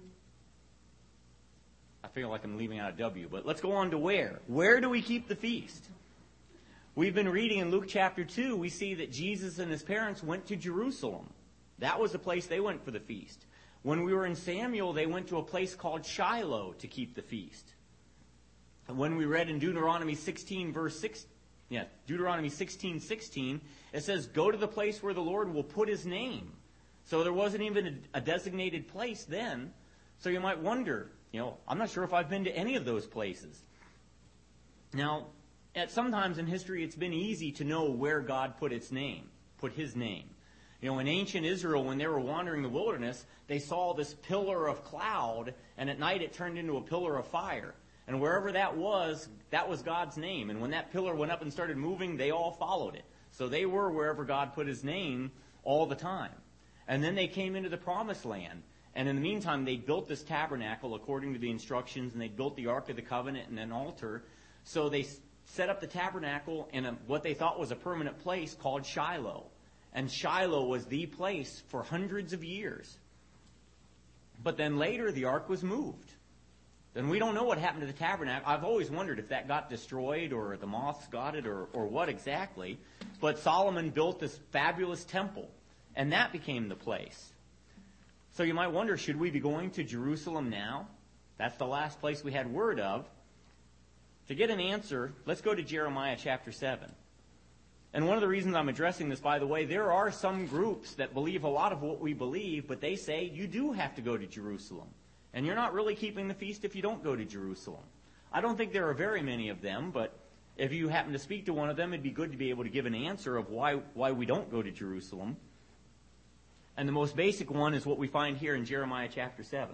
I feel like I'm leaving out a W, but let's go on to where. Where do we keep the feast? We've been reading in Luke chapter 2, we see that Jesus and his parents went to Jerusalem. That was the place they went for the feast. When we were in Samuel, they went to a place called Shiloh to keep the feast. And when we read in Deuteronomy 16, Deuteronomy 16:16, it says, "Go to the place where the Lord will put his name." So there wasn't even a designated place then. So you might wonder, I'm not sure if I've been to any of those places. Now, sometimes in history, it's been easy to know where God put his name. In ancient Israel, when they were wandering the wilderness, they saw this pillar of cloud, and at night it turned into a pillar of fire. And wherever that was God's name. And when that pillar went up and started moving, they all followed it. So they were wherever God put his name all the time. And then they came into the promised land. And in the meantime, they built this tabernacle according to the instructions, and they built the Ark of the Covenant and an altar. So they set up the tabernacle in what they thought was a permanent place called Shiloh. And Shiloh was the place for hundreds of years. But then later, the ark was moved. Then we don't know what happened to the tabernacle. I've always wondered if that got destroyed or the moths got it or what exactly. But Solomon built this fabulous temple, and that became the place. So you might wonder, should we be going to Jerusalem now? That's the last place we had word of. To get an answer, let's go to Jeremiah chapter 7. And one of the reasons I'm addressing this, by the way, there are some groups that believe a lot of what we believe, but they say you do have to go to Jerusalem. And you're not really keeping the feast if you don't go to Jerusalem. I don't think there are very many of them, but if you happen to speak to one of them, it'd be good to be able to give an answer of why we don't go to Jerusalem. And the most basic one is what we find here in Jeremiah chapter 7.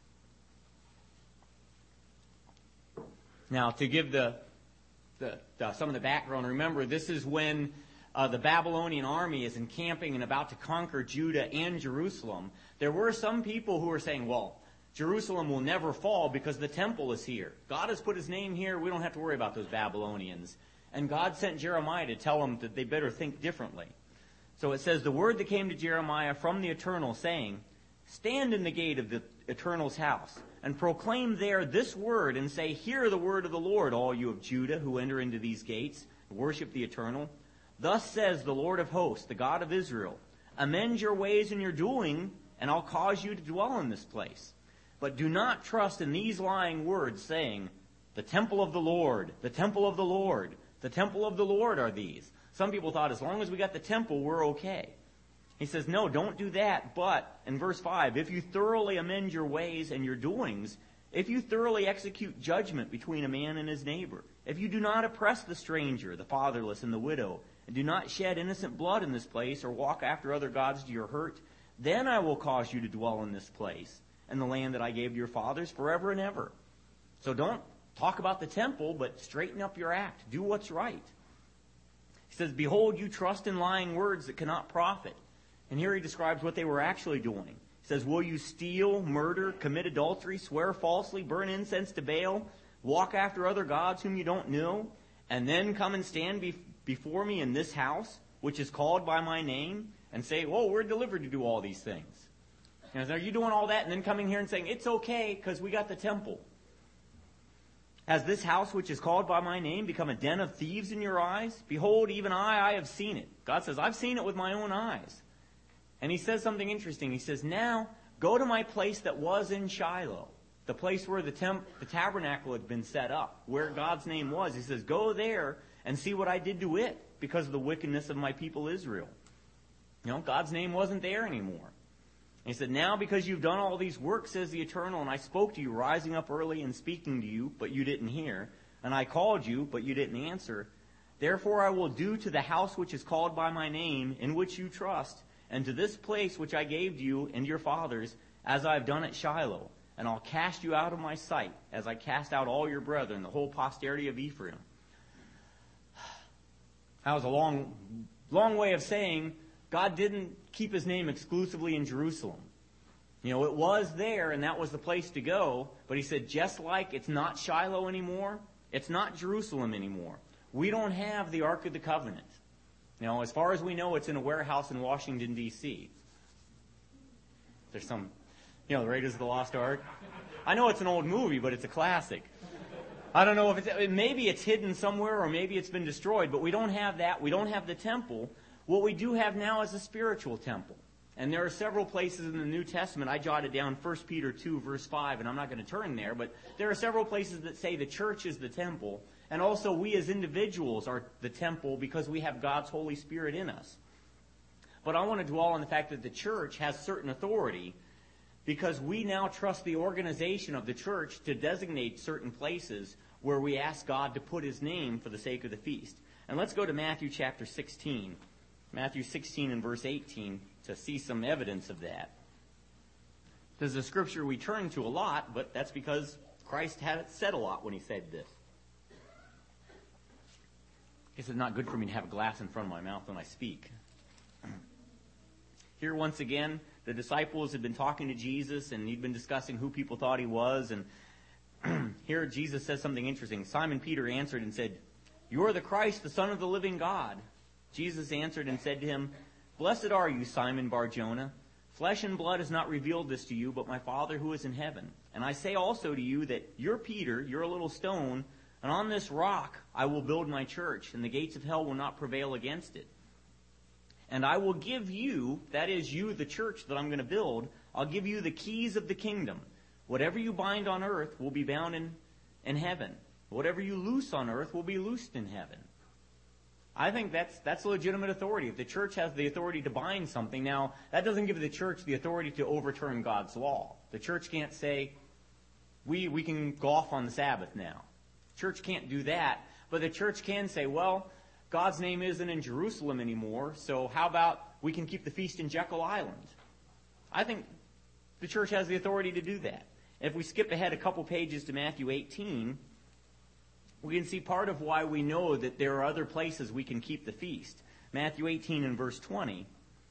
Now, to give some of the background, remember, this is when the Babylonian army is encamping and about to conquer Judah and Jerusalem. There were some people who were saying, well, Jerusalem will never fall because the temple is here. God has put his name here. We don't have to worry about those Babylonians. And God sent Jeremiah to tell them that they better think differently. So it says, the word that came to Jeremiah from the Eternal, saying, stand in the gate of the Eternal's house, and proclaim there this word, and say, hear the word of the Lord, all you of Judah who enter into these gates, worship the Eternal. Thus says the Lord of hosts, the God of Israel, amend your ways and your doing, and I'll cause you to dwell in this place. But do not trust in these lying words, saying, the temple of the Lord, the temple of the Lord, the temple of the Lord are these. Some people thought as long as we got the temple, we're okay. He says, no, don't do that. But, in verse 5, if you thoroughly amend your ways and your doings, if you thoroughly execute judgment between a man and his neighbor, if you do not oppress the stranger, the fatherless, and the widow, and do not shed innocent blood in this place or walk after other gods to your hurt, then I will cause you to dwell in this place and the land that I gave to your fathers forever and ever. So don't talk about the temple, but straighten up your act. Do what's right. He says, behold, you trust in lying words that cannot profit. And here he describes what they were actually doing. He says, will you steal, murder, commit adultery, swear falsely, burn incense to Baal, walk after other gods whom you don't know, and then come and stand before me in this house, which is called by my name, and say, well, we're delivered to do all these things. And are you doing all that and then coming here and saying, it's okay because we got the temple? Has this house which is called by my name become a den of thieves in your eyes? Behold, even I have seen it. God says, I've seen it with my own eyes. And he says something interesting. He says, now go to my place that was in Shiloh, the place where the tabernacle had been set up, where God's name was. He says, go there and see what I did to it because of the wickedness of my people Israel. You know, God's name wasn't there anymore. He said, now because you've done all these works, says the Eternal, and I spoke to you, rising up early and speaking to you, but you didn't hear, and I called you, but you didn't answer, therefore I will do to the house which is called by my name, in which you trust, and to this place which I gave to you and your fathers, as I have done at Shiloh, and I'll cast you out of my sight, as I cast out all your brethren, the whole posterity of Ephraim. That was a long way of saying God didn't keep his name exclusively in Jerusalem. You know, it was there, and that was the place to go. But he said, just like it's not Shiloh anymore, it's not Jerusalem anymore. We don't have the Ark of the Covenant. You know, as far as we know, it's in a warehouse in Washington, D.C. There's some, the Raiders of the Lost Ark. I know it's an old movie, but it's a classic. I don't know if maybe it's hidden somewhere or maybe it's been destroyed, but we don't have that. We don't have the temple. What we do have now is a spiritual temple. And there are several places in the New Testament. I jotted down 1 Peter 2, verse 5, and I'm not going to turn there, but there are several places that say the church is the temple, and also we as individuals are the temple because we have God's Holy Spirit in us. But I want to dwell on the fact that the church has certain authority because we now trust the organization of the church to designate certain places where we ask God to put his name for the sake of the feast. And let's go to Matthew chapter 16. Matthew 16 and verse 18 to see some evidence of that. This is a scripture we turn to a lot, but that's because Christ had said a lot when he said this. I guess it's not good for me to have a glass in front of my mouth when I speak. Here once again, the disciples had been talking to Jesus, and he'd been discussing who people thought he was. And here Jesus says something interesting. Simon Peter answered and said, "You are the Christ, the Son of the living God." Jesus answered and said to him, "Blessed are you, Simon Bar-Jonah. Flesh and blood has not revealed this to you, but my Father who is in heaven. And I say also to you that you're Peter, you're a little stone, and on this rock I will build my church, and the gates of hell will not prevail against it. And I will give you," that is you, the church that I'm going to build, "I'll give you the keys of the kingdom. Whatever you bind on earth will be bound in heaven. Whatever you loose on earth will be loosed in heaven." I think that's legitimate authority. If the church has the authority to bind something, now, that doesn't give the church the authority to overturn God's law. The church can't say, we can go off on the Sabbath now. The church can't do that, but the church can say, well, God's name isn't in Jerusalem anymore, so how about we can keep the feast in Jekyll Island? I think the church has the authority to do that. If we skip ahead a couple pages to Matthew 18, we can see part of why we know that there are other places we can keep the feast. Matthew 18 and verse 20,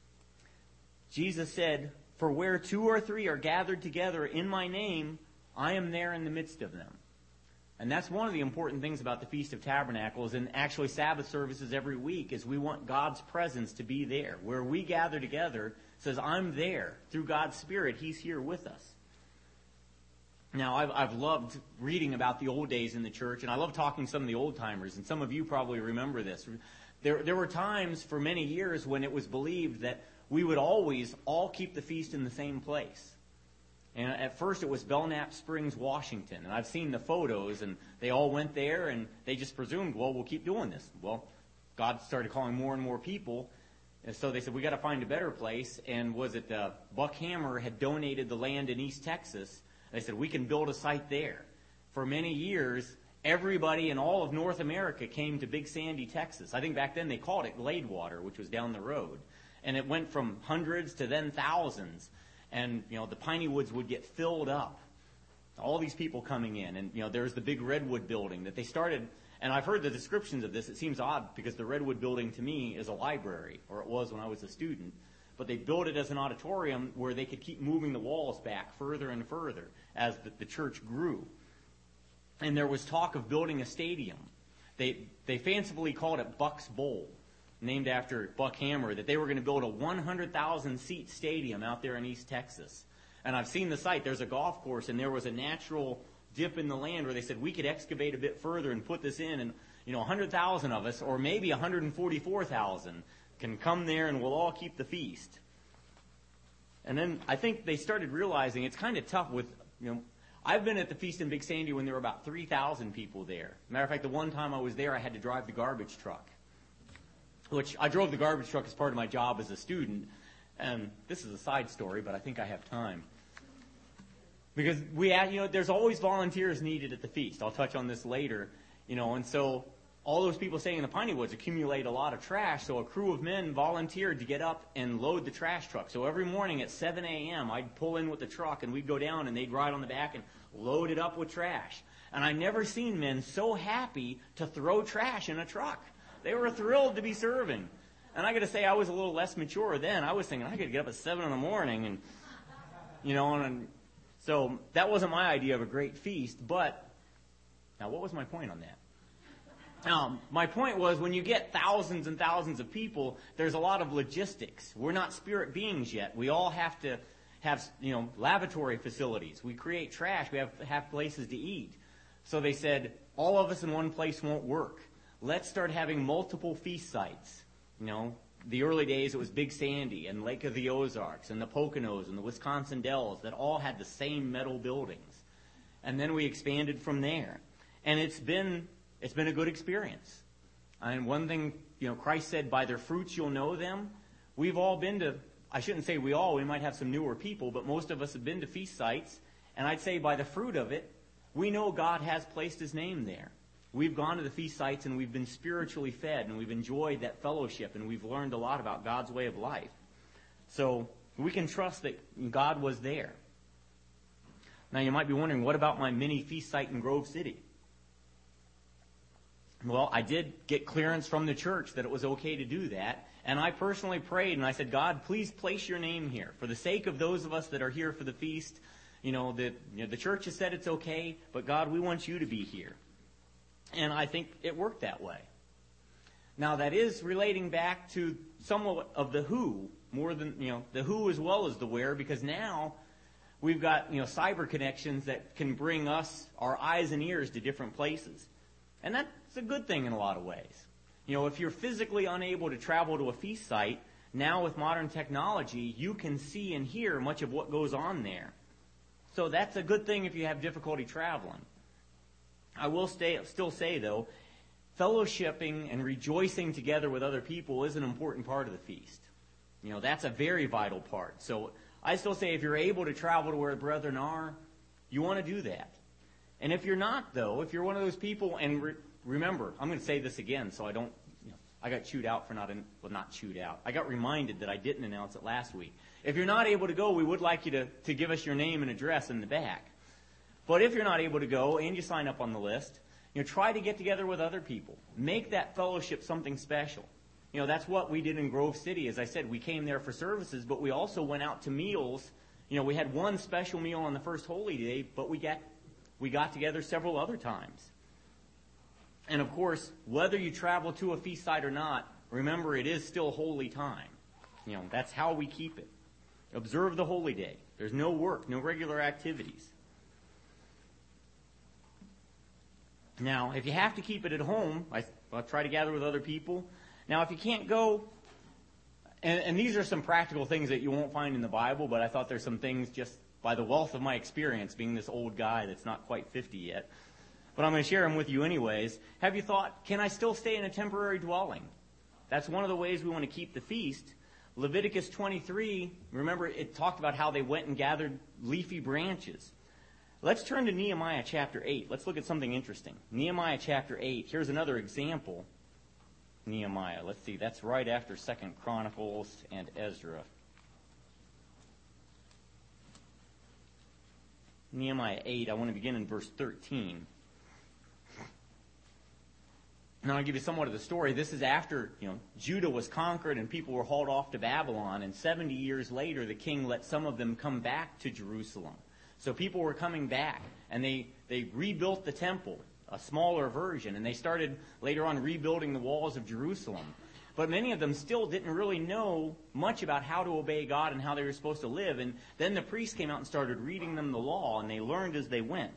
Jesus said, "For where 2 or 3 are gathered together in my name, I am there in the midst of them." And that's one of the important things about the Feast of Tabernacles and actually Sabbath services every week is we want God's presence to be there. Where we gather together, it says, I'm there. Through God's Spirit, He's here with us. Now, I've loved reading about the old days in the church, and I love talking to some of the old-timers, and some of you probably remember this. There were times for many years when it was believed that we would always all keep the feast in the same place. And at first it was Belknap Springs, Washington. And I've seen the photos, and they all went there, and they just presumed, well, we'll keep doing this. Well, God started calling more and more people, and so they said, we got to find a better place. And was it Buck Hammer had donated the land in East Texas. They said, we can build a site there. For many years, everybody in all of North America came to Big Sandy, Texas. I think back then they called it Gladewater, which was down the road. And it went from hundreds to then thousands. And, the piney woods would get filled up. All these people coming in. And, there's the big Redwood building that they started. And I've heard the descriptions of this. It seems odd because the Redwood building to me is a library, or it was when I was a student. But they built it as an auditorium where they could keep moving the walls back further and further as the church grew. And there was talk of building a stadium. They fancifully called it Buck's Bowl, named after Buck Hammer, that they were going to build a 100,000-seat stadium out there in East Texas. And I've seen the site. There's a golf course, and there was a natural dip in the land where they said, we could excavate a bit further and put this in, and 100,000 of us, or maybe 144,000, can come there and we'll all keep the feast. And then I think they started realizing it's kind of tough with, I've been at the feast in Big Sandy when there were about 3,000 people there. Matter of fact, the one time I was there, I had to drive the garbage truck. Which I drove the garbage truck as part of my job as a student. And this is a side story, but I think I have time. Because there's always volunteers needed at the feast. I'll touch on this later. And so all those people staying in the piney woods accumulate a lot of trash. So a crew of men volunteered to get up and load the trash truck. So every morning at 7 a.m., I'd pull in with the truck, and we'd go down, and they'd ride on the back and load it up with trash. And I've never seen men so happy to throw trash in a truck. They were thrilled to be serving. And I got to say, I was a little less mature then. I was thinking, I got to get up at 7 in the morning. And, and so that wasn't my idea of a great feast. But, now what was my point on that? My point was, when you get thousands and thousands of people, there's a lot of logistics. We're not spirit beings yet. We all have to have, lavatory facilities. We create trash. We have places to eat. So they said, all of us in one place won't work. Let's start having multiple feast sites. The early days it was Big Sandy and Lake of the Ozarks and the Poconos and the Wisconsin Dells that all had the same metal buildings. And then we expanded from there. And it's been a good experience. And one thing, Christ said, by their fruits you'll know them. We've all been to, I shouldn't say we might have some newer people, but most of us have been to feast sites. And I'd say by the fruit of it, we know God has placed His name there. We've gone to the feast sites and we've been spiritually fed and we've enjoyed that fellowship and we've learned a lot about God's way of life. So we can trust that God was there. Now you might be wondering, what about my mini feast site in Grove City? Well, I did get clearance from the church that it was okay to do that. And I personally prayed and I said, God, please place your name here for the sake of those of us that are here for the feast. The church has said it's okay, but God, we want you to be here. And I think it worked that way. Now that is relating back to somewhat of the who, more than, the who as well as the where, because now we've got, cyber connections that can bring us, our eyes and ears to different places. And that's a good thing in a lot of ways. If you're physically unable to travel to a feast site, now with modern technology, you can see and hear much of what goes on there. So that's a good thing if you have difficulty traveling. I will still say, though, fellowshipping and rejoicing together with other people is an important part of the feast. That's a very vital part. So I still say if you're able to travel to where the brethren are, you want to do that. And if you're not, though, if you're one of those people, and remember, I'm going to say this again so I don't, I got chewed out for not chewed out. I got reminded that I didn't announce it last week. If you're not able to go, we would like you to give us your name and address in the back. But if you're not able to go and you sign up on the list, try to get together with other people. Make that fellowship something special. That's what we did in Grove City. As I said, we came there for services, but we also went out to meals. We had one special meal on the first Holy Day, but we got together several other times. And of course, whether you travel to a feast site or not, remember it is still holy time. That's how we keep it. Observe the holy day. There's no work, no regular activities. Now, if you have to keep it at home, I'll try to gather with other people. Now, if you can't go, and these are some practical things that you won't find in the Bible, but I thought there's some things just by the wealth of my experience, being this old guy that's not quite 50 yet. But I'm going to share them with you anyways. Have you thought, can I still stay in a temporary dwelling? That's one of the ways we want to keep the feast. Leviticus 23, remember it talked about how they went and gathered leafy branches. Let's turn to Nehemiah chapter 8. Let's look at something interesting. Nehemiah chapter 8. Here's another example. Nehemiah. Let's see. That's right after 2 Chronicles and Ezra. Nehemiah 8. I want to begin in verse 13. Now I'll give you somewhat of the story. This is after, Judah was conquered and people were hauled off to Babylon. And 70 years later, the king let some of them come back to Jerusalem. So people were coming back, and they rebuilt the temple, a smaller version, and they started later on rebuilding the walls of Jerusalem. But many of them still didn't really know much about how to obey God and how they were supposed to live. And then the priests came out and started reading them the law, and they learned as they went.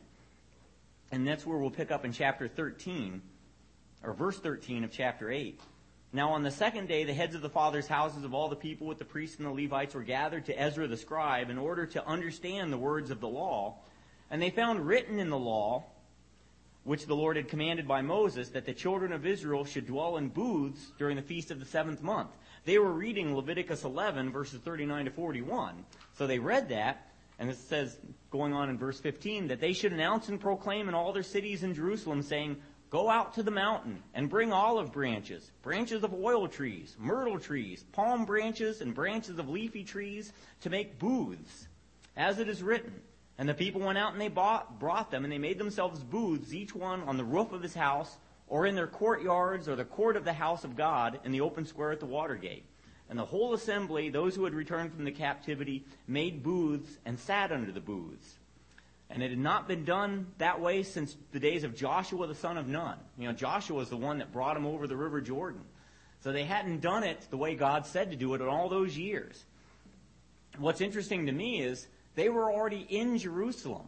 And that's where we'll pick up in chapter 13, or verse 13 of chapter 8. Now on the second day, the heads of the fathers' houses of all the people with the priests and the Levites were gathered to Ezra the scribe in order to understand the words of the law. And they found written in the law, which the Lord had commanded by Moses, that the children of Israel should dwell in booths during the feast of the 7th month. They were reading Leviticus 11, verses 39 to 41. So they read that, and it says, going on in verse 15, that they should announce and proclaim in all their cities in Jerusalem, saying, "Go out to the mountain and bring olive branches, branches of oil trees, myrtle trees, palm branches, and branches of leafy trees to make booths, as it is written." And the people went out and they brought them, and they made themselves booths, each one on the roof of his house, or in their courtyards, or the court of the house of God, in the open square at the water gate. And the whole assembly, those who had returned from the captivity, made booths and sat under the booths. And it had not been done that way since the days of Joshua the son of Nun. Joshua was the one that brought him over the river Jordan. So they hadn't done it the way God said to do it in all those years. What's interesting to me is they were already in Jerusalem.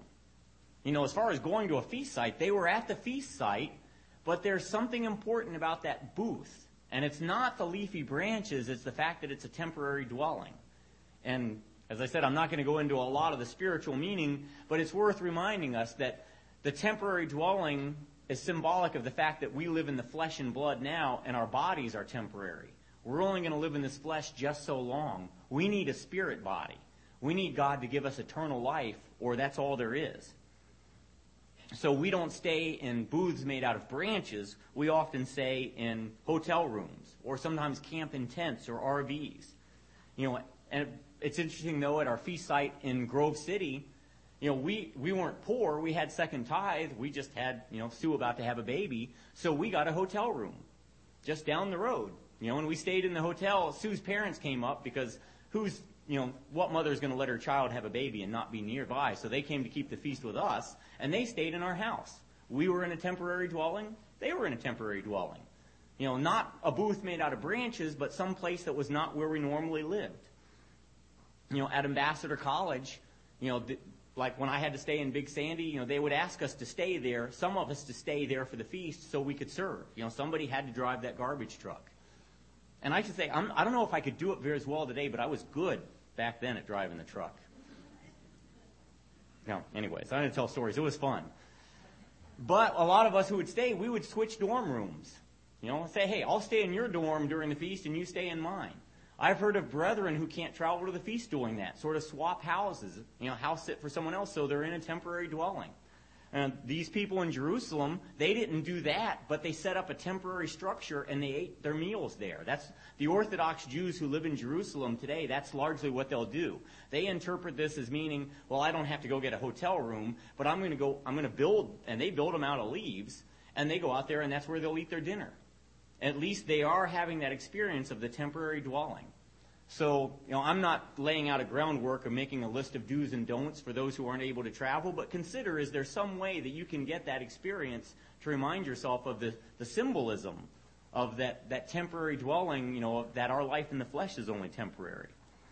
As far as going to a feast site, they were at the feast site, but there's something important about that booth. And it's not the leafy branches, it's the fact that it's a temporary dwelling. And as I said, I'm not going to go into a lot of the spiritual meaning, but it's worth reminding us that the temporary dwelling is symbolic of the fact that we live in the flesh and blood now, and our bodies are temporary. We're only going to live in this flesh just so long. We need a spirit body. We need God to give us eternal life, or that's all there is. So we don't stay in booths made out of branches. We often stay in hotel rooms, or sometimes camp in tents or RVs. And it's interesting, though, at our feast site in Grove City, we weren't poor. We had second tithe. We just had, Sue about to have a baby. So we got a hotel room just down the road. And we stayed in the hotel. Sue's parents came up because what mother is going to let her child have a baby and not be nearby? So they came to keep the feast with us, and they stayed in our house. We were in a temporary dwelling. They were in a temporary dwelling. Not a booth made out of branches, but some place that was not where we normally lived. At Ambassador College, like when I had to stay in Big Sandy, they would ask us to stay there, some of us to stay there for the feast so we could serve. Somebody had to drive that garbage truck. And I should say, I don't know if I could do it very well today, but I was good back then at driving the truck. Anyways, I'm going to tell stories. It was fun. But a lot of us who would stay, we would switch dorm rooms. Say, hey, I'll stay in your dorm during the feast and you stay in mine. I've heard of brethren who can't travel to the feast doing that, sort of swap houses, house sit for someone else so they're in a temporary dwelling. And these people in Jerusalem, they didn't do that, but they set up a temporary structure and they ate their meals there. That's the Orthodox Jews who live in Jerusalem today. That's largely what they'll do. They interpret this as meaning, well, I don't have to go get a hotel room, but I'm going to build, and they build them out of leaves, and they go out there and that's where they'll eat their dinner. At least they are having that experience of the temporary dwelling. So, I'm not laying out a groundwork of making a list of do's and don'ts for those who aren't able to travel, but consider, is there some way that you can get that experience to remind yourself of the symbolism of that temporary dwelling, that our life in the flesh is only temporary.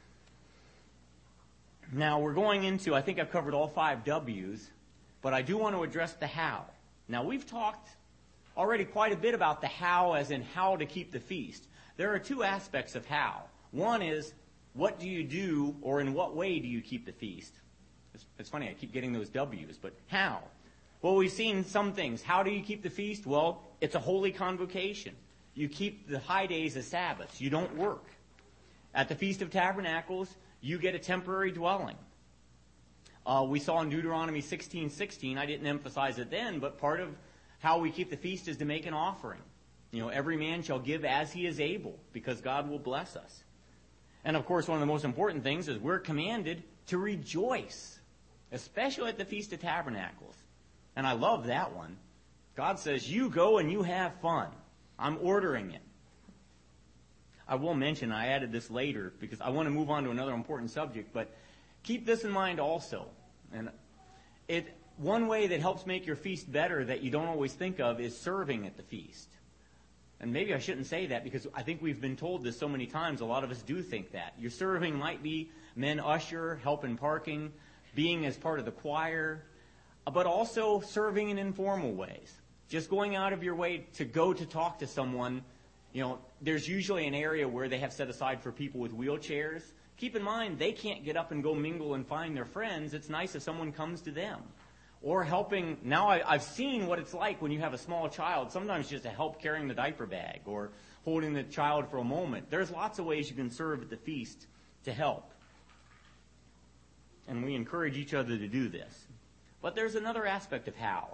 Now, we're going into, I think I've covered all 5 W's, but I do want to address the how. Now, we've talked already quite a bit about the how, as in how to keep the feast. There are 2 aspects of how. One is, what do you do, or in what way do you keep the feast? It's funny, I keep getting those W's, but how? Well, we've seen some things. How do you keep the feast? Well, it's a holy convocation. You keep the high days as Sabbaths. You don't work. At the Feast of Tabernacles, you get a temporary dwelling. We saw in Deuteronomy 16:16, I didn't emphasize it then, but part of how we keep the feast is to make an offering. Every man shall give as he is able, because God will bless us. And of course, one of the most important things is we're commanded to rejoice, especially at the Feast of Tabernacles. And I love that one. God says, you go and you have fun. I'm ordering it. I will mention, I added this later because I want to move on to another important subject, but keep this in mind also. And one way that helps make your feast better that you don't always think of is serving at the feast. And maybe I shouldn't say that because I think we've been told this so many times, a lot of us do think that. Your serving might be men usher, help in parking, being as part of the choir, but also serving in informal ways. Just going out of your way to go to talk to someone. There's usually an area where they have set aside for people with wheelchairs. Keep in mind, they can't get up and go mingle and find their friends. It's nice if someone comes to them. Or helping, now I've seen what it's like when you have a small child, sometimes just to help carrying the diaper bag or holding the child for a moment. There's lots of ways you can serve at the feast to help. And we encourage each other to do this. But there's another aspect of how.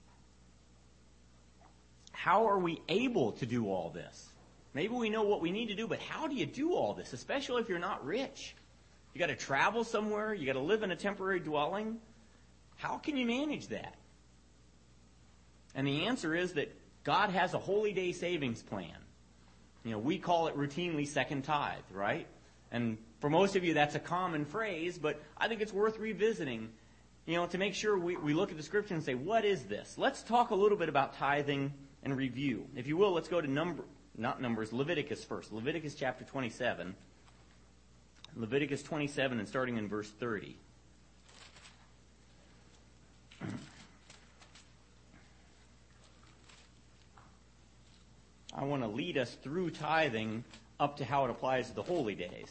How are we able to do all this? Maybe we know what we need to do, but how do you do all this, especially if you're not rich? You got to travel somewhere, you got to live in a temporary dwelling. How can you manage that? And the answer is that God has a holy day savings plan. We call it routinely second tithe, right? And for most of you, that's a common phrase, but I think it's worth revisiting, to make sure we look at the scripture and say, what is this? Let's talk a little bit about tithing and review. If you will, let's go to Leviticus first. Leviticus chapter 27. Leviticus 27 and starting in verse 30. I want to lead us through tithing up to how it applies to the holy days.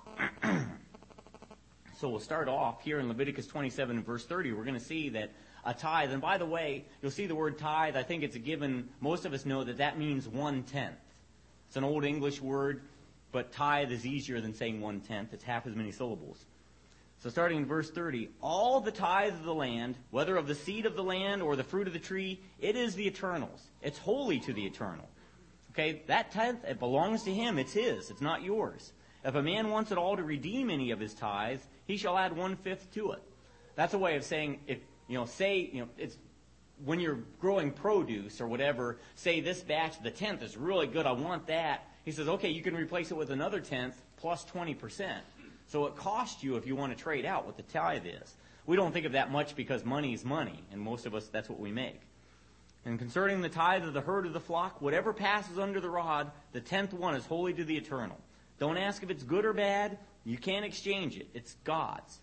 So we'll start off here in Leviticus 27 and verse 30. We're going to see that a tithe, and by the way, you'll see the word tithe. I think it's a given. Most of us know that means 1/10. It's an old English word, but tithe is easier than saying 1/10. It's half as many syllables. So starting in verse 30, all the tithe of the land, whether of the seed of the land or the fruit of the tree, it is the Eternal's. It's holy to the Eternal. Okay, that tenth, it belongs to him. It's his. It's not yours. If a man wants at all to redeem any of his tithes, he shall add 1/5 to it. That's a way of saying, if it's when you're growing produce or whatever, say this batch, the 10th is really good, I want that. He says, okay, you can replace it with another tenth plus 20%. So it costs you if you want to trade out what the tithe is. We don't think of that much because money is money, and most of us, that's what we make. And concerning the tithe of the herd of the flock, whatever passes under the rod, the 10th one is holy to the eternal. Don't ask if it's good or bad. You can't exchange it. It's God's.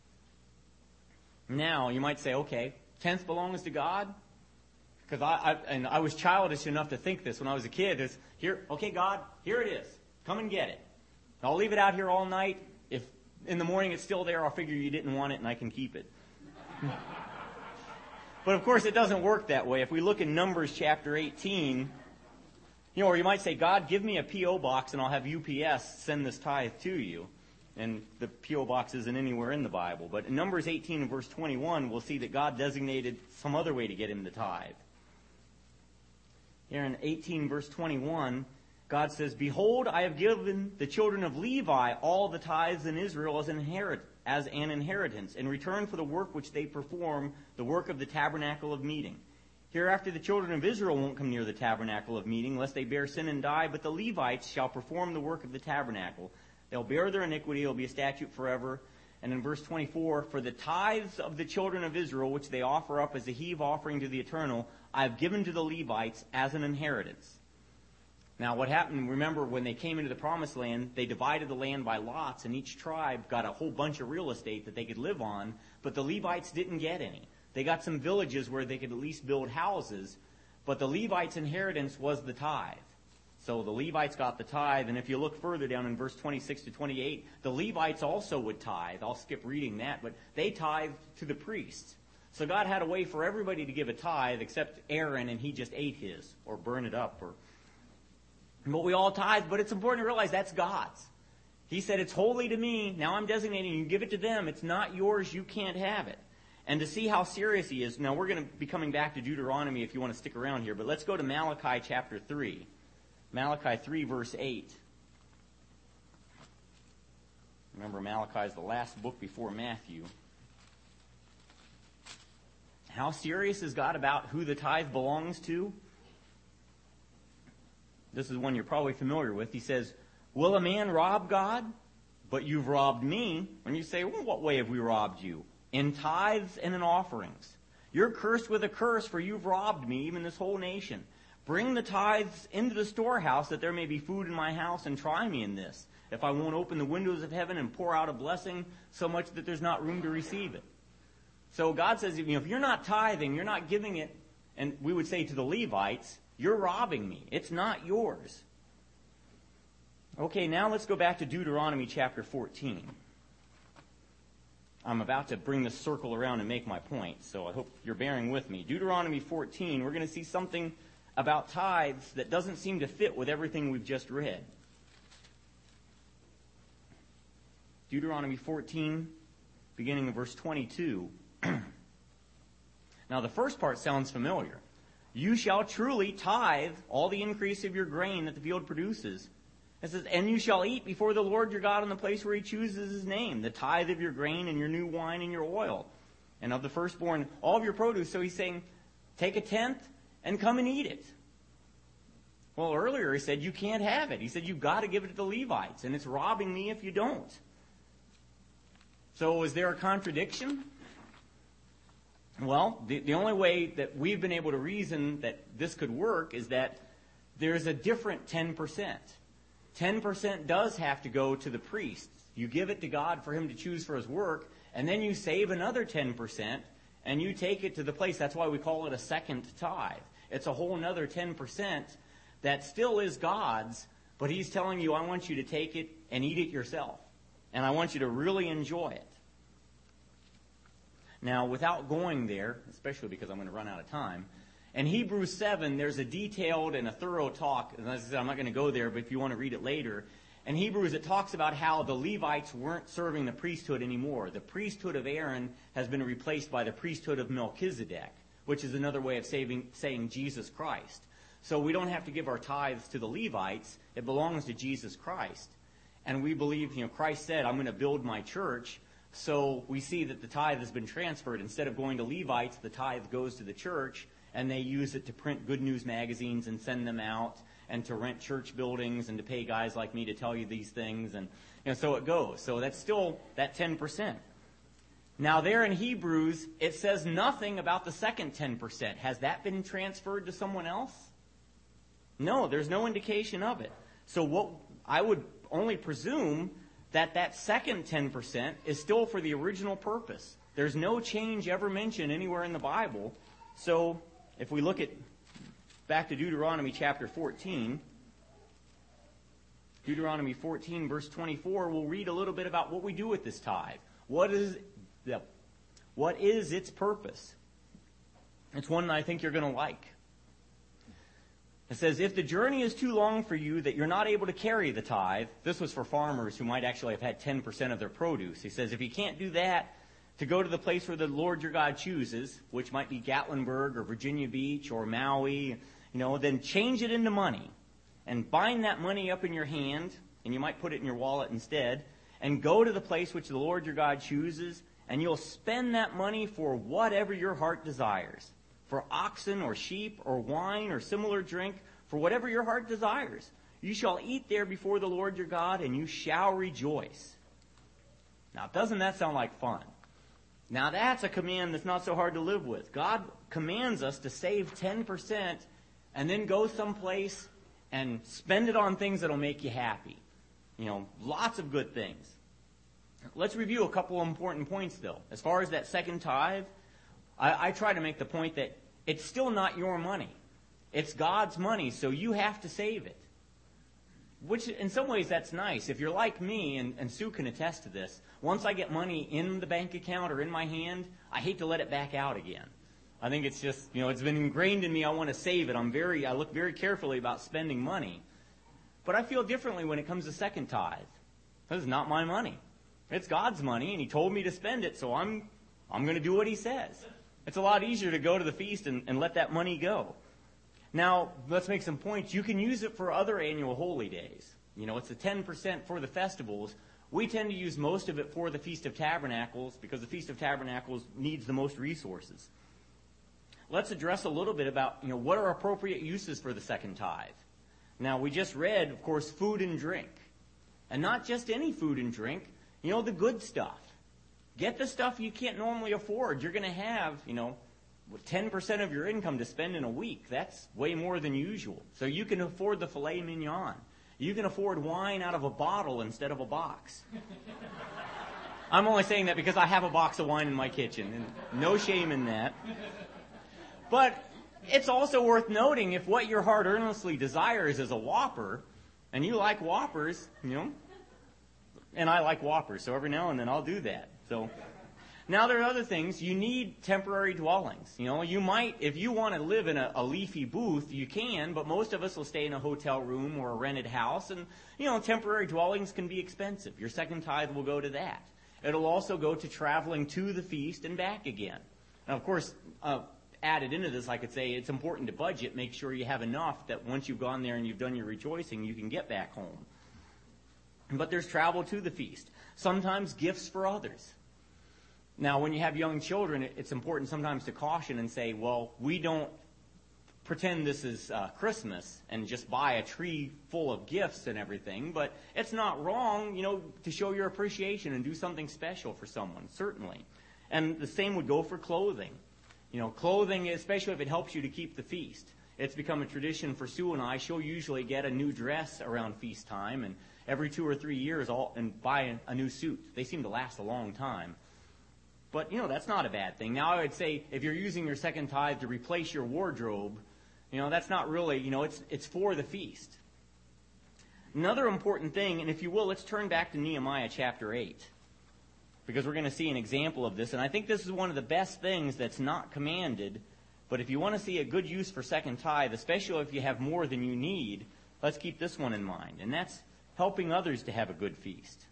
Now, you might say, okay, 10th belongs to God? Because I was childish enough to think this when I was a kid. Is here, okay, God, here it is. Come and get it. I'll leave it out here all night. If in the morning it's still there, I'll figure you didn't want it and I can keep it. But of course, it doesn't work that way. If we look in Numbers chapter 18, or you might say, God, give me a P.O. box and I'll have UPS send this tithe to you. And the P.O. box isn't anywhere in the Bible. But in Numbers 18 and verse 21, we'll see that God designated some other way to get him the tithe. Here in 18 verse 21, God says, Behold, I have given the children of Levi all the tithes in Israel as an inheritance, in return for the work which they perform, the work of the tabernacle of meeting. Hereafter the children of Israel won't come near the tabernacle of meeting, lest they bear sin and die, but the Levites shall perform the work of the tabernacle. They'll bear their iniquity, it'll be a statute forever. And in verse 24, For the tithes of the children of Israel, which they offer up as a heave offering to the Eternal, I have given to the Levites as an inheritance. Now, what happened, remember, when they came into the Promised Land, they divided the land by lots, and each tribe got a whole bunch of real estate that they could live on, but the Levites didn't get any. They got some villages where they could at least build houses, but the Levites' inheritance was the tithe. So the Levites got the tithe, and if you look further down in verse 26 to 28, the Levites also would tithe. I'll skip reading that, but they tithed to the priests. So God had a way for everybody to give a tithe except Aaron, and he just ate his, or burned it up, but we all tithe, but it's important to realize that's God's. He said, it's holy to me. Now I'm designating you. Give it to them. It's not yours. You can't have it. And to see how serious he is, now we're going to be coming back to Deuteronomy if you want to stick around here, but let's go to Malachi chapter 3. Malachi 3 verse 8. Remember, Malachi is the last book before Matthew. How serious is God about who the tithe belongs to? This is one you're probably familiar with. He says, Will a man rob God? But you've robbed me. And you say, well, what way have we robbed you? In tithes and in offerings. You're cursed with a curse, for you've robbed me, even this whole nation. Bring the tithes into the storehouse, that there may be food in my house, and try me in this, if I won't open the windows of heaven and pour out a blessing so much that there's not room to receive it. So God says, if you're not tithing, you're not giving it, and we would say to the Levites, you're robbing me. It's not yours. Okay, now let's go back to Deuteronomy chapter 14. I'm about to bring this circle around and make my point, so I hope you're bearing with me. Deuteronomy 14, we're going to see something about tithes that doesn't seem to fit with everything we've just read. Deuteronomy 14, beginning in verse 22. Now, the first part sounds familiar. You shall truly tithe all the increase of your grain that the field produces. It says, and you shall eat before the Lord your God in the place where he chooses his name, the tithe of your grain and your new wine and your oil, and of the firstborn, all of your produce. So he's saying, take a tenth and come and eat it. Well, earlier he said, you can't have it. He said, you've got to give it to the Levites, and it's robbing me if you don't. So is there a contradiction? Well, the only way that we've been able to reason that this could work is that there's a different 10%. 10% does have to go to the priest. You give it to God for him to choose for his work, and then you save another 10%, and you take it to the place. That's why we call it a second tithe. It's a whole another 10% that still is God's, but he's telling you, I want you to take it and eat it yourself. And I want you to really enjoy it. Now, without going there, especially because I'm going to run out of time, in Hebrews 7, there's a detailed and a thorough talk. And as I said, I'm not going to go there, but if you want to read it later. In Hebrews, it talks about how the Levites weren't serving the priesthood anymore. The priesthood of Aaron has been replaced by the priesthood of Melchizedek, which is another way of saying Jesus Christ. So we don't have to give our tithes to the Levites. It belongs to Jesus Christ. And we believe, Christ said, I'm going to build my church. So we see that the tithe has been transferred. Instead of going to Levites, the tithe goes to the church, and they use it to print Good News magazines and send them out, and to rent church buildings and to pay guys like me to tell you these things. And so it goes. So that's still that 10%. Now there in Hebrews, it says nothing about the second 10%. Has that been transferred to someone else? No, there's no indication of it. So what I would only presume that second 10% is still for the original purpose. There's no change ever mentioned anywhere in the Bible. So if we look at back to Deuteronomy chapter 14, Deuteronomy 14 verse 24, we'll read a little bit about what we do with this tithe. What is its purpose? It's one that I think you're going to like. It says, if the journey is too long for you that you're not able to carry the tithe, this was for farmers who might actually have had 10% of their produce. He says, if you can't do that, to go to the place where the Lord your God chooses, which might be Gatlinburg or Virginia Beach or Maui, then change it into money and bind that money up in your hand, and you might put it in your wallet instead, and go to the place which the Lord your God chooses, and you'll spend that money for whatever your heart desires, for oxen or sheep or wine or similar drink, for whatever your heart desires. You shall eat there before the Lord your God, and you shall rejoice. Now, doesn't that sound like fun? Now, that's a command that's not so hard to live with. God commands us to save 10% and then go someplace and spend it on things that'll make you happy. Lots of good things. Let's review a couple of important points, though. As far as that second tithe, I try to make the point that it's still not your money. It's God's money, so you have to save it. Which, in some ways, that's nice. If you're like me, and Sue can attest to this, once I get money in the bank account or in my hand, I hate to let it back out again. I think it's just, it's been ingrained in me. I want to save it. I look very carefully about spending money. But I feel differently when it comes to second tithe. This is not my money. It's God's money, and He told me to spend it, so I'm going to do what He says. It's a lot easier to go to the feast and let that money go. Now, let's make some points. You can use it for other annual holy days. It's the 10% for the festivals. We tend to use most of it for the Feast of Tabernacles because the Feast of Tabernacles needs the most resources. Let's address a little bit about, what are appropriate uses for the second tithe. Now, we just read, of course, food and drink. And not just any food and drink, the good stuff. Get the stuff you can't normally afford. You're going to have, 10% of your income to spend in a week. That's way more than usual. So you can afford the filet mignon. You can afford wine out of a bottle instead of a box. I'm only saying that because I have a box of wine in my kitchen, and no shame in that. But it's also worth noting if what your heart earnestly desires is a Whopper, and you like Whoppers, and I like Whoppers, so every now and then I'll do that. So now there are other things. You need temporary dwellings. You might, if you want to live in a leafy booth, you can, but most of us will stay in a hotel room or a rented house, and, temporary dwellings can be expensive. Your second tithe will go to that. It'll also go to traveling to the feast and back again. Now, of course, added into this, I could say it's important to budget. Make sure you have enough that once you've gone there and you've done your rejoicing, you can get back home. But there's travel to the feast. Sometimes gifts for others. Now, when you have young children, it's important sometimes to caution and say, well, we don't pretend this is Christmas and just buy a tree full of gifts and everything, but it's not wrong, to show your appreciation and do something special for someone, certainly. And the same would go for clothing. Clothing, especially if it helps you to keep the feast. It's become a tradition for Sue and I. She'll usually get a new dress around feast time, and every 2 or 3 years and buy a new suit. They seem to last a long time. But, that's not a bad thing. Now, I would say if you're using your second tithe to replace your wardrobe, that's not really, it's for the feast. Another important thing, and if you will, let's turn back to Nehemiah chapter 8. Because we're going to see an example of this. And I think this is one of the best things that's not commanded. But if you want to see a good use for second tithe, especially if you have more than you need, let's keep this one in mind. And that's helping others to have a good feast.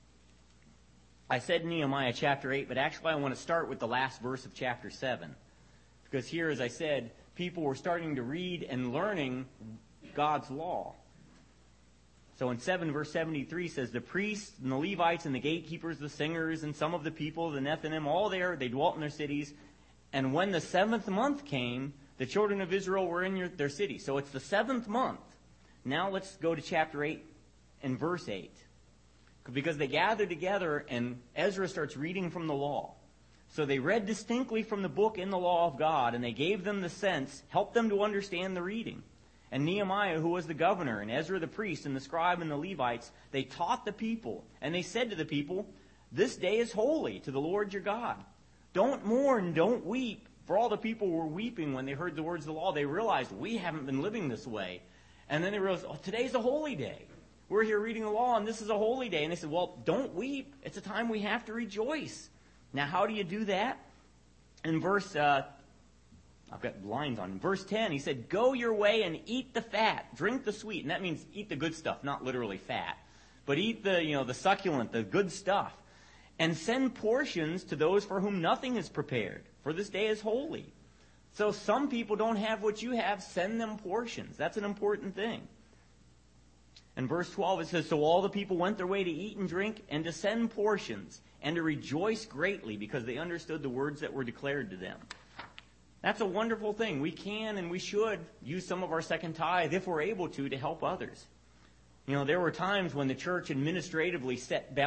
I said Nehemiah chapter 8, but actually I want to start with the last verse of chapter 7. Because here, as I said, people were starting to read and learning God's law. So in 7 verse 73 says, the priests and the Levites and the gatekeepers, the singers, and some of the people, the Nethinim, all there, they dwelt in their cities. And when the 7th month came, the children of Israel were in their cities. So it's the 7th month. Now let's go to chapter 8 and verse 8. Because they gathered together and Ezra starts reading from the law. So they read distinctly from the book in the law of God, and they gave them the sense, helped them to understand the reading. And Nehemiah, who was the governor, and Ezra the priest, and the scribe and the Levites, they taught the people. And they said to the people, this day is holy to the Lord your God. Don't mourn, don't weep. For all the people were weeping when they heard the words of the law. They realized, we haven't been living this way. And then they realized, today's a holy day. We're here reading the law, and this is a holy day. And they said, well, don't weep. It's a time we have to rejoice. Now, how do you do that? In verse... I've got lines on. In verse 10, he said, go your way and eat the fat, drink the sweet. And that means eat the good stuff, not literally fat. But eat the succulent, the good stuff. And send portions to those for whom nothing is prepared, for this day is holy. So some people don't have what you have, send them portions. That's an important thing. In verse 12, it says, so all the people went their way to eat and drink and to send portions and to rejoice greatly because they understood the words that were declared to them. That's a wonderful thing. We can and we should use some of our second tithe, if we're able to help others. There were times when the church administratively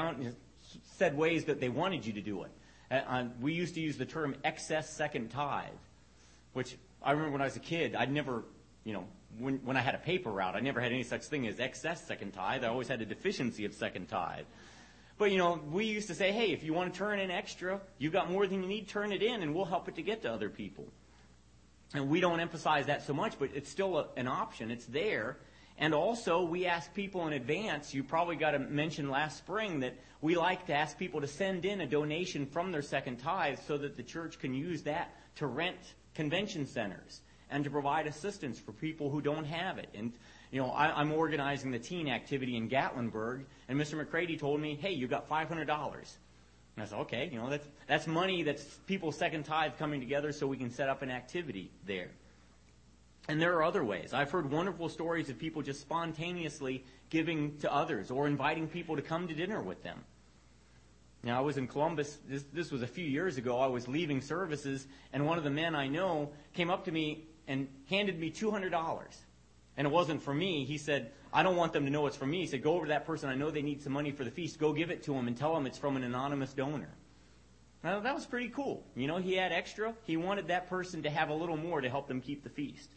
said ways that they wanted you to do it. We used to use the term excess second tithe, which I remember when I was a kid, I'd never, when I had a paper route, I never had any such thing as excess second tithe. I always had a deficiency of second tithe. But, we used to say, hey, if you want to turn in extra, you got more than you need, turn it in, and we'll help it to get to other people. And we don't emphasize that so much, but it's still an option. It's there. And also, we ask people in advance. You probably got to mention last spring that we like to ask people to send in a donation from their second tithe so that the church can use that to rent convention centers and to provide assistance for people who don't have it. And, I'm organizing the teen activity in Gatlinburg, and Mr. McCready told me, hey, you got $500. And I said, okay, that's money, that's people's second tithe coming together so we can set up an activity there. And there are other ways. I've heard wonderful stories of people just spontaneously giving to others or inviting people to come to dinner with them. Now, I was in Columbus, this was a few years ago, I was leaving services, and one of the men I know came up to me and handed me $200. And it wasn't for me. He said, I don't want them to know it's for me. He said, go over to that person. I know they need some money for the feast. Go give it to them and tell them it's from an anonymous donor. Now, that was pretty cool. He had extra. He wanted that person to have a little more to help them keep the feast.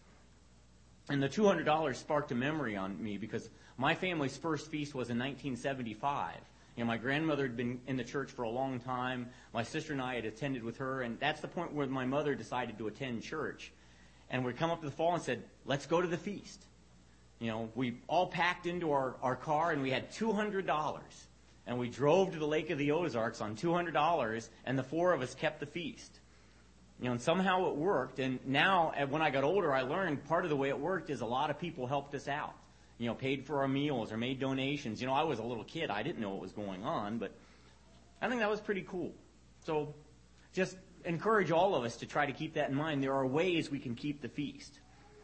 And the $200 sparked a memory on me because my family's first feast was in 1975. My grandmother had been in the church for a long time. My sister and I had attended with her. And that's the point where my mother decided to attend church. And we'd come up to the fall and said, let's go to the feast. We all packed into our car and we had $200. And we drove to the Lake of the Ozarks on $200, and the four of us kept the feast. And somehow it worked. And now, when I got older, I learned part of the way it worked is a lot of people helped us out. Paid for our meals or made donations. I was a little kid. I didn't know what was going on, but I think that was pretty cool. So just encourage all of us to try to keep that in mind. There are ways we can keep the feast.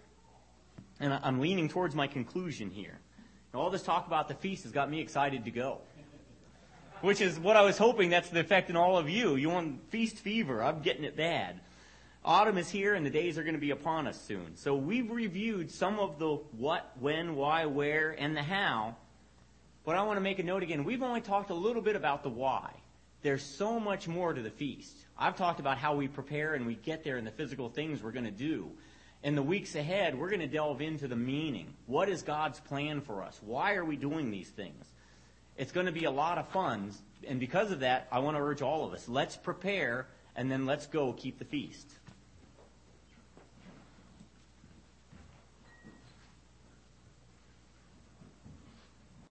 And I'm leaning towards my conclusion here. All this talk about the feast has got me excited to go, which is what I was hoping that's the effect in all of you. You want feast fever. I'm getting it bad. Autumn is here, and the days are going to be upon us soon. So we've reviewed some of the what, when, why, where, and the how. But I want to make a note again. We've only talked a little bit about the why. There's so much more to the feast. I've talked about how we prepare and we get there and the physical things we're going to do. In the weeks ahead, we're going to delve into the meaning. What is God's plan for us? Why are we doing these things? It's going to be a lot of fun. And because of that, I want to urge all of us, let's prepare and then let's go keep the feast.